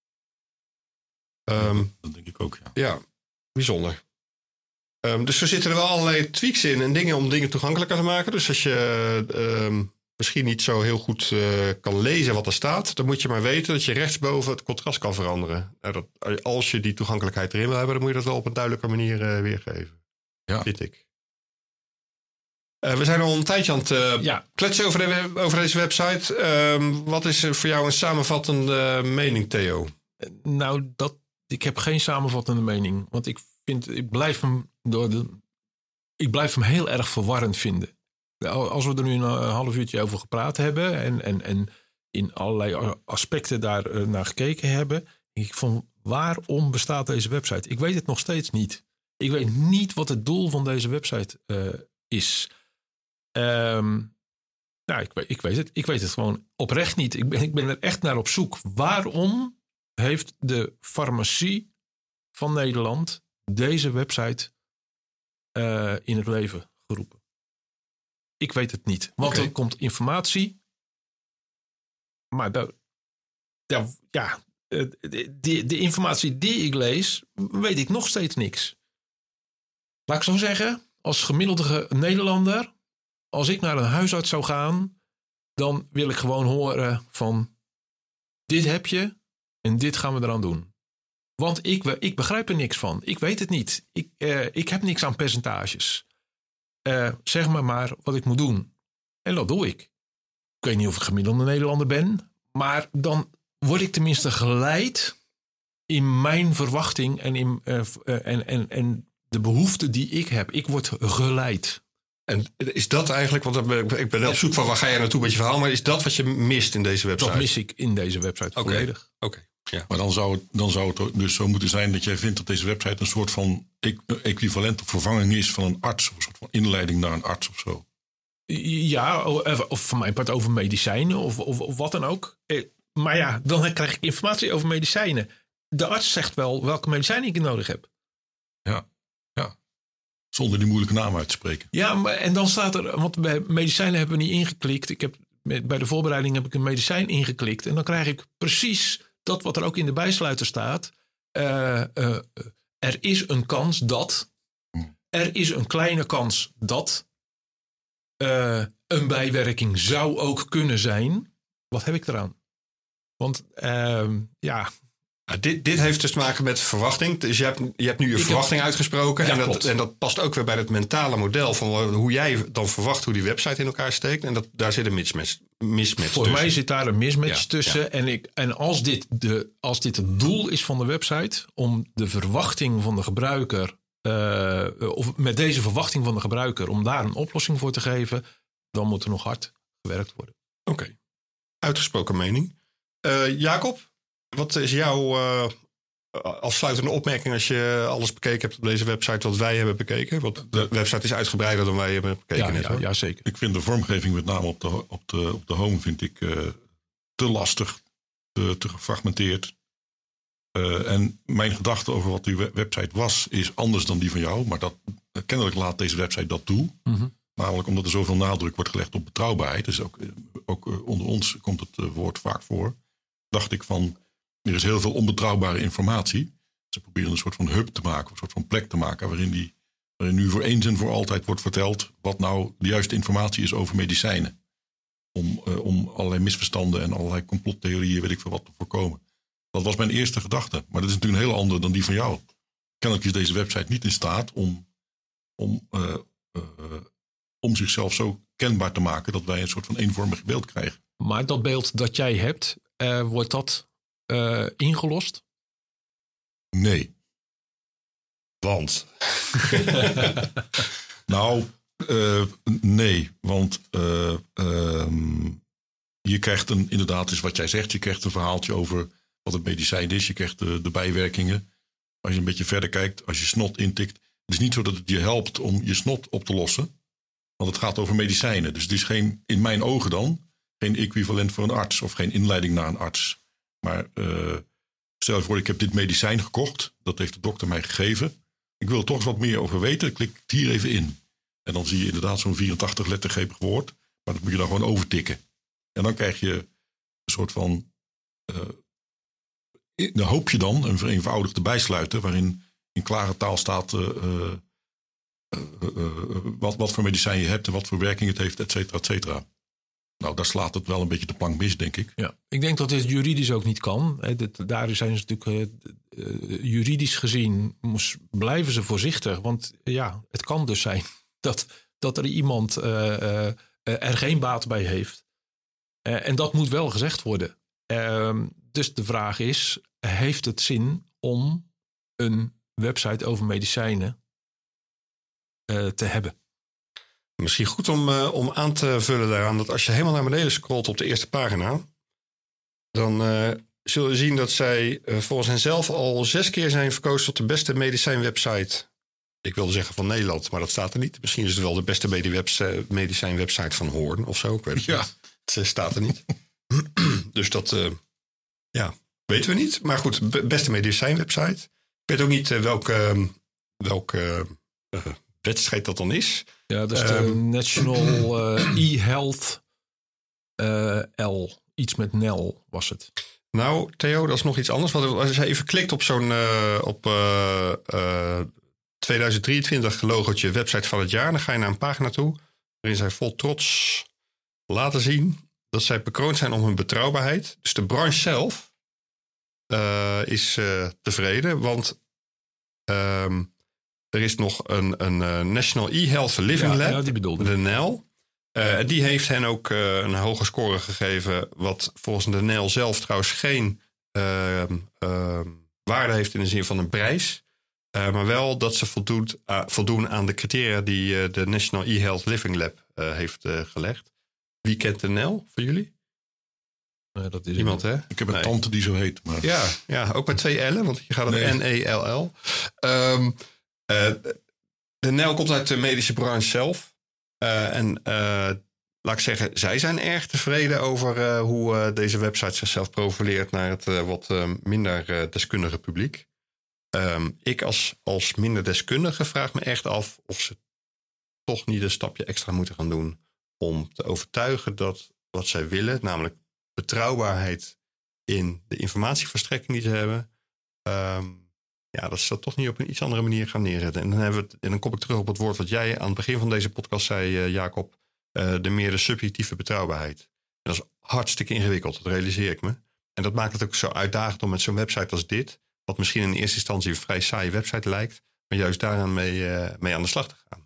Um, ja, dat denk ik ook, ja. Ja, bijzonder. Um, dus er zitten er wel allerlei tweaks in en dingen om dingen toegankelijker te maken. Dus als je um, misschien niet zo heel goed uh, kan lezen wat er staat, dan moet je maar weten dat je rechtsboven het contrast kan veranderen. Nou, dat, als je die toegankelijkheid erin wil hebben, dan moet je dat wel op een duidelijke manier uh, weergeven. Ja. Vind ik. Uh, we zijn al een tijdje aan het uh, ja. kletsen over, de, over deze website. Um, wat is voor jou een samenvattende mening, Theo? Nou, dat, ik heb geen samenvattende mening. Want ik vind, ik blijf hem door de, ik blijf hem heel erg verwarrend vinden. Als we er nu een half uurtje over gepraat hebben en, en, en in allerlei aspecten daar uh, naar gekeken hebben, ik vond, waarom bestaat deze website? Ik weet het nog steeds niet. Ik weet niet wat het doel van deze website uh, is. Um, nou, ik, ik weet het. Ik weet het gewoon oprecht niet. Ik ben, ik ben er echt naar op zoek. Waarom heeft de farmacie van Nederland deze website uh, in het leven geroepen? Ik weet het niet. Want okay. Er komt informatie. Maar de, de, ja, de, de, de informatie die ik lees, weet ik nog steeds niks. Laat ik zo zeggen, als gemiddelde Nederlander, als ik naar een huisarts zou gaan, dan wil ik gewoon horen van, dit heb je en dit gaan we eraan doen. Want ik, ik begrijp er niks van. Ik weet het niet. Ik, uh, ik heb niks aan percentages. Uh, zeg maar maar wat ik moet doen. En dat doe ik. Ik weet niet of ik gemiddelde Nederlander ben, maar dan word ik tenminste geleid in mijn verwachting en, in, uh, uh, en, en, en de behoeften die ik heb. Ik word geleid. En is dat eigenlijk, want ik ben op zoek van waar ga jij naartoe met je verhaal, maar is dat wat je mist in deze website? Dat mis ik in deze website okay. volledig. Oké. Okay. Ja. Maar dan zou, het, dan zou het dus zo moeten zijn dat jij vindt dat deze website een soort van equivalent of vervanging is van een arts. Of een soort van inleiding naar een arts of zo. Ja, of van mijn part over medicijnen of, of, of wat dan ook. Maar ja, dan krijg ik informatie over medicijnen. De arts zegt wel welke medicijnen ik nodig heb. Ja, ja. Zonder die moeilijke naam uit te spreken. Ja, maar, en dan staat er, want bij medicijnen hebben we niet ingeklikt. Ik heb, bij de voorbereiding heb ik een medicijn ingeklikt. En dan krijg ik precies dat wat er ook in de bijsluiter staat. Uh, uh, er is een kans dat. Er is een kleine kans dat. Uh, een bijwerking zou ook kunnen zijn. Wat heb ik eraan? Want uh, ja... Ja, dit, dit heeft dus te maken met verwachting. Dus je hebt, je hebt nu je ik verwachting heb... uitgesproken. Ja, en, dat, en dat past ook weer bij het mentale model van hoe jij dan verwacht hoe die website in elkaar steekt. En dat, daar zit een mismatch, mismatch Voor tussen. mij zit daar een mismatch ja, tussen. Ja. En, ik, en als, dit de, als dit het doel is van de website, om de verwachting van de gebruiker, uh, of met deze verwachting van de gebruiker, om daar een oplossing voor te geven, dan moet er nog hard gewerkt worden. Oké, okay. Uitgesproken mening. Uh, Jacob? Wat is jouw uh, afsluitende opmerking als je alles bekeken hebt op deze website wat wij hebben bekeken? Want de website is uitgebreider dan wij hebben bekeken. Ja, net, ja, ja, zeker. Ik vind de vormgeving met name op de, op de, op de home vind ik uh, te lastig, te, te gefragmenteerd. Uh, en mijn gedachte over wat die website was is anders dan die van jou. Maar dat, kennelijk laat deze website dat toe. Mm-hmm. Namelijk omdat er zoveel nadruk wordt gelegd op betrouwbaarheid. Dus ook, ook uh, onder ons komt het uh, woord vaak voor. Dacht ik van... Er is heel veel onbetrouwbare informatie. Ze proberen een soort van hub te maken, een soort van plek te maken, waarin, die, waarin nu voor eens en voor altijd wordt verteld wat nou de juiste informatie is over medicijnen. Om, uh, om allerlei misverstanden en allerlei complottheorieën, weet ik veel wat, te voorkomen. Dat was mijn eerste gedachte. Maar dat is natuurlijk een heel ander dan die van jou. Kennelijk is deze website niet in staat om, om, uh, uh, om zichzelf zo kenbaar te maken dat wij een soort van eenvormig beeld krijgen. Maar dat beeld dat jij hebt, uh, wordt dat Uh, ingelost? Nee. Want? nou, uh, nee. Want uh, um, je krijgt een, inderdaad, is wat jij zegt, je krijgt een verhaaltje over wat het medicijn is. Je krijgt de, de bijwerkingen. Als je een beetje verder kijkt, als je snot intikt. Het is niet zo dat het je helpt om je snot op te lossen. Want het gaat over medicijnen. Dus het is geen, in mijn ogen dan, geen equivalent voor een arts of geen inleiding naar een arts. Maar uh, stel je voor, ik heb dit medicijn gekocht. Dat heeft de dokter mij gegeven. Ik wil er toch eens wat meer over weten. Ik klik hier even in. En dan zie je inderdaad zo'n vierentachtig lettergrepig woord. Maar dat moet je dan gewoon overtikken. En dan krijg je een soort van... Uh, dan hoop je dan een vereenvoudigde bijsluiter... waarin in klare taal staat... Uh, uh, uh, uh, wat, wat voor medicijn je hebt... en wat voor werking het heeft, et cetera, et cetera. Nou, daar slaat het wel een beetje de plank mis, denk ik. Ja, ik denk dat dit juridisch ook niet kan. Daar zijn ze natuurlijk uh, juridisch gezien moest, blijven ze voorzichtig. Want ja, het kan dus zijn dat, dat er iemand uh, uh, er geen baat bij heeft. Uh, en dat moet wel gezegd worden. Uh, dus de vraag is, heeft het zin om een website over medicijnen uh, te hebben? Misschien goed om, uh, om aan te vullen daaraan dat als je helemaal naar beneden scrolt op de eerste pagina, dan uh, zul je zien dat zij uh, volgens henzelf al zes keer zijn verkozen tot de beste medicijnwebsite. Ik wilde zeggen van Nederland, maar dat staat er niet. Misschien is het wel de beste medicijnwebsite van Hoorn of zo. Ik weet het ja. niet. Het staat er niet. Dus dat uh, ja, weten we niet. Maar goed, be- beste medicijnwebsite. Ik weet ook niet uh, welke, welke uh, wedstrijd dat dan is. Ja, dat is de um, National uh, e-Health uh, L. Iets met N L was het. Nou, Theo, dat is nog iets anders. Want als je even klikt op zo'n uh, op uh, uh, tweeduizend drieëntwintig logootje website van het jaar. Dan ga je naar een pagina toe waarin zij vol trots laten zien dat zij bekroond zijn om hun betrouwbaarheid. Dus de branche zelf uh, is uh, tevreden, want um, er is nog een, een uh, National E-Health Living ja, Lab, ja, die bedoelde de N E L. Uh, die heeft hen ook uh, een hoge score gegeven, wat volgens de N E L zelf trouwens geen uh, uh, waarde heeft in de zin van een prijs. Uh, maar wel dat ze voldoet, uh, voldoen aan de criteria die uh, de National E-Health Living Lab uh, heeft uh, gelegd. Wie kent de N E L voor jullie? Nee, dat is Niemand, hè? Ik heb een nee. tante die zo heet. Maar... Ja, ja, ook met twee L'en, want je gaat het Nee. N E L L. Um, uh, de N E L komt uit de medische branche zelf. Uh, en uh, laat ik zeggen, zij zijn erg tevreden over uh, hoe uh, deze website zichzelf profileert naar het uh, wat uh, minder uh, deskundige publiek. Um, ik als, als minder deskundige vraag me echt af of ze toch niet een stapje extra moeten gaan doen om te overtuigen dat wat zij willen, namelijk betrouwbaarheid in de informatieverstrekking die ze hebben, um, ja, dat ze dat toch niet op een iets andere manier gaan neerzetten. En dan, hebben we het, en dan kom ik terug op het woord wat jij aan het begin van deze podcast zei, uh, Jacob, uh, de meer de subjectieve betrouwbaarheid. En dat is hartstikke ingewikkeld, dat realiseer ik me. En dat maakt het ook zo uitdagend om met zo'n website als dit, wat misschien in eerste instantie een vrij saaie website lijkt, maar juist daaraan mee, uh, mee aan de slag te gaan.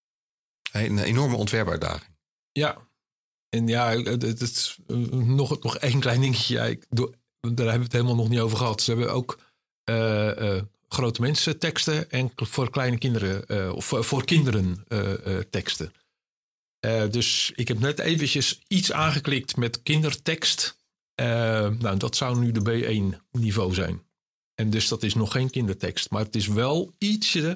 Een enorme ontwerpuitdaging. Ja, en ja, het, het, het, nog, nog één klein dingetje. Ja, ik, daar hebben we het helemaal nog niet over gehad. Ze hebben ook uh, uh, grote mensen teksten en voor kleine kinderen, uh, of voor, voor kinderen uh, uh, teksten. Uh, dus ik heb net eventjes iets aangeklikt met kindertekst. Uh, nou, dat zou nu de B één niveau zijn. En dus dat is nog geen kindertekst. Maar het is wel ietsje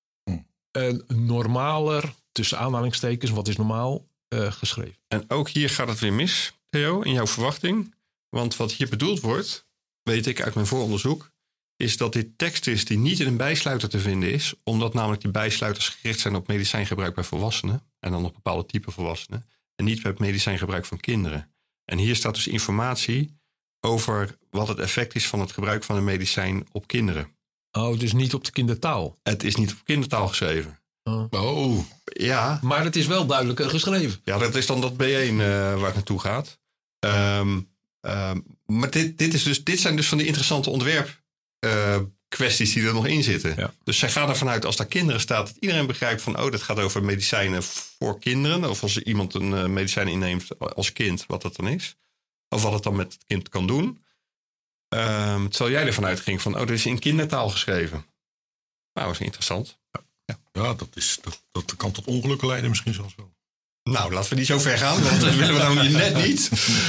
uh, normaler, tussen aanhalingstekens, wat is normaal, uh, geschreven. En ook hier gaat het weer mis, Theo, in jouw verwachting. Want wat hier bedoeld wordt, weet ik uit mijn vooronderzoek, is dat dit tekst is die niet in een bijsluiter te vinden is, omdat namelijk die bijsluiters gericht zijn op medicijngebruik bij volwassenen en dan nog bepaalde type volwassenen en niet bij het medicijngebruik van kinderen. En hier staat dus informatie over wat het effect is van het gebruik van een medicijn op kinderen. Oh, dus niet op de kindertaal. Het is niet op kindertaal geschreven. Oh. Oh, Ja, Maar het is wel duidelijker geschreven. ja, dat is dan dat B één uh, waar het naartoe gaat. Um, um, maar dit, dit, is dus, dit zijn dus van die interessante ontwerp uh, kwesties die er nog in zitten. Ja. Dus zij gaan ervan uit, als daar kinderen staat, dat iedereen begrijpt van, oh, dit gaat over medicijnen voor kinderen. Of als iemand een uh, medicijn inneemt als kind, wat dat dan is. Of wat het dan met het kind kan doen. Um, terwijl jij ervan uitging van, oh, dit is in kindertaal geschreven. Nou, dat is interessant. ja, dat, is, dat, dat kan tot ongelukken leiden misschien zelfs wel. Nou, laten we niet zo ver gaan, want dat willen we nou net niet.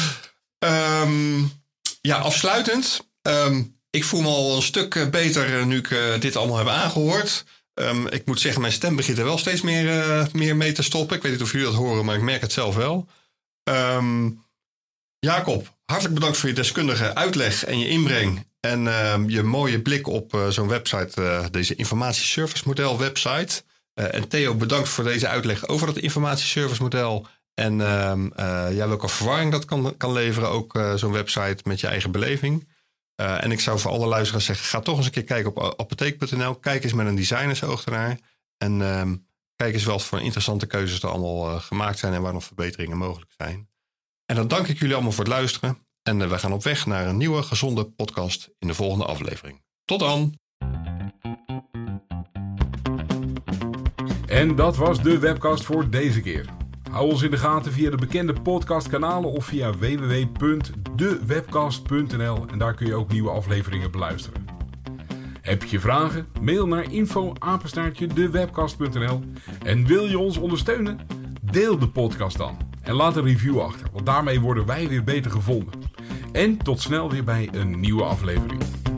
Um, ja, afsluitend. Um, ik voel me al een stuk beter nu ik uh, dit allemaal heb aangehoord. Um, ik moet zeggen, mijn stem begint er wel steeds meer, uh, meer mee te stoppen. Ik weet niet of jullie dat horen, maar ik merk het zelf wel. Um, Jacob, hartelijk bedankt voor je deskundige uitleg en je inbreng. En uh, je mooie blik op uh, zo'n website, uh, deze informatieservice model website. Uh, en Theo, bedankt voor deze uitleg over dat informatieservice model. En uh, uh, ja, welke verwarring dat kan, kan leveren, ook uh, zo'n website met je eigen beleving. Uh, en ik zou voor alle luisteraars zeggen, ga toch eens een keer kijken op apotheek punt n l. Kijk eens met een designersoog ernaar. En uh, kijk eens wat voor interessante keuzes er allemaal uh, gemaakt zijn en waar nog verbeteringen mogelijk zijn. En dan dank ik jullie allemaal voor het luisteren. En uh, we gaan op weg naar een nieuwe gezonde podcast in de volgende aflevering. Tot dan! En dat was de webcast voor deze keer. Hou ons in de gaten via de bekende podcastkanalen of via w w w punt de webcast punt n l en daar kun je ook nieuwe afleveringen beluisteren. Heb je vragen? Mail naar info apenstaartje de webcast punt n l. En wil je ons ondersteunen? Deel de podcast dan en laat een review achter, want daarmee worden wij weer beter gevonden. En tot snel weer bij een nieuwe aflevering.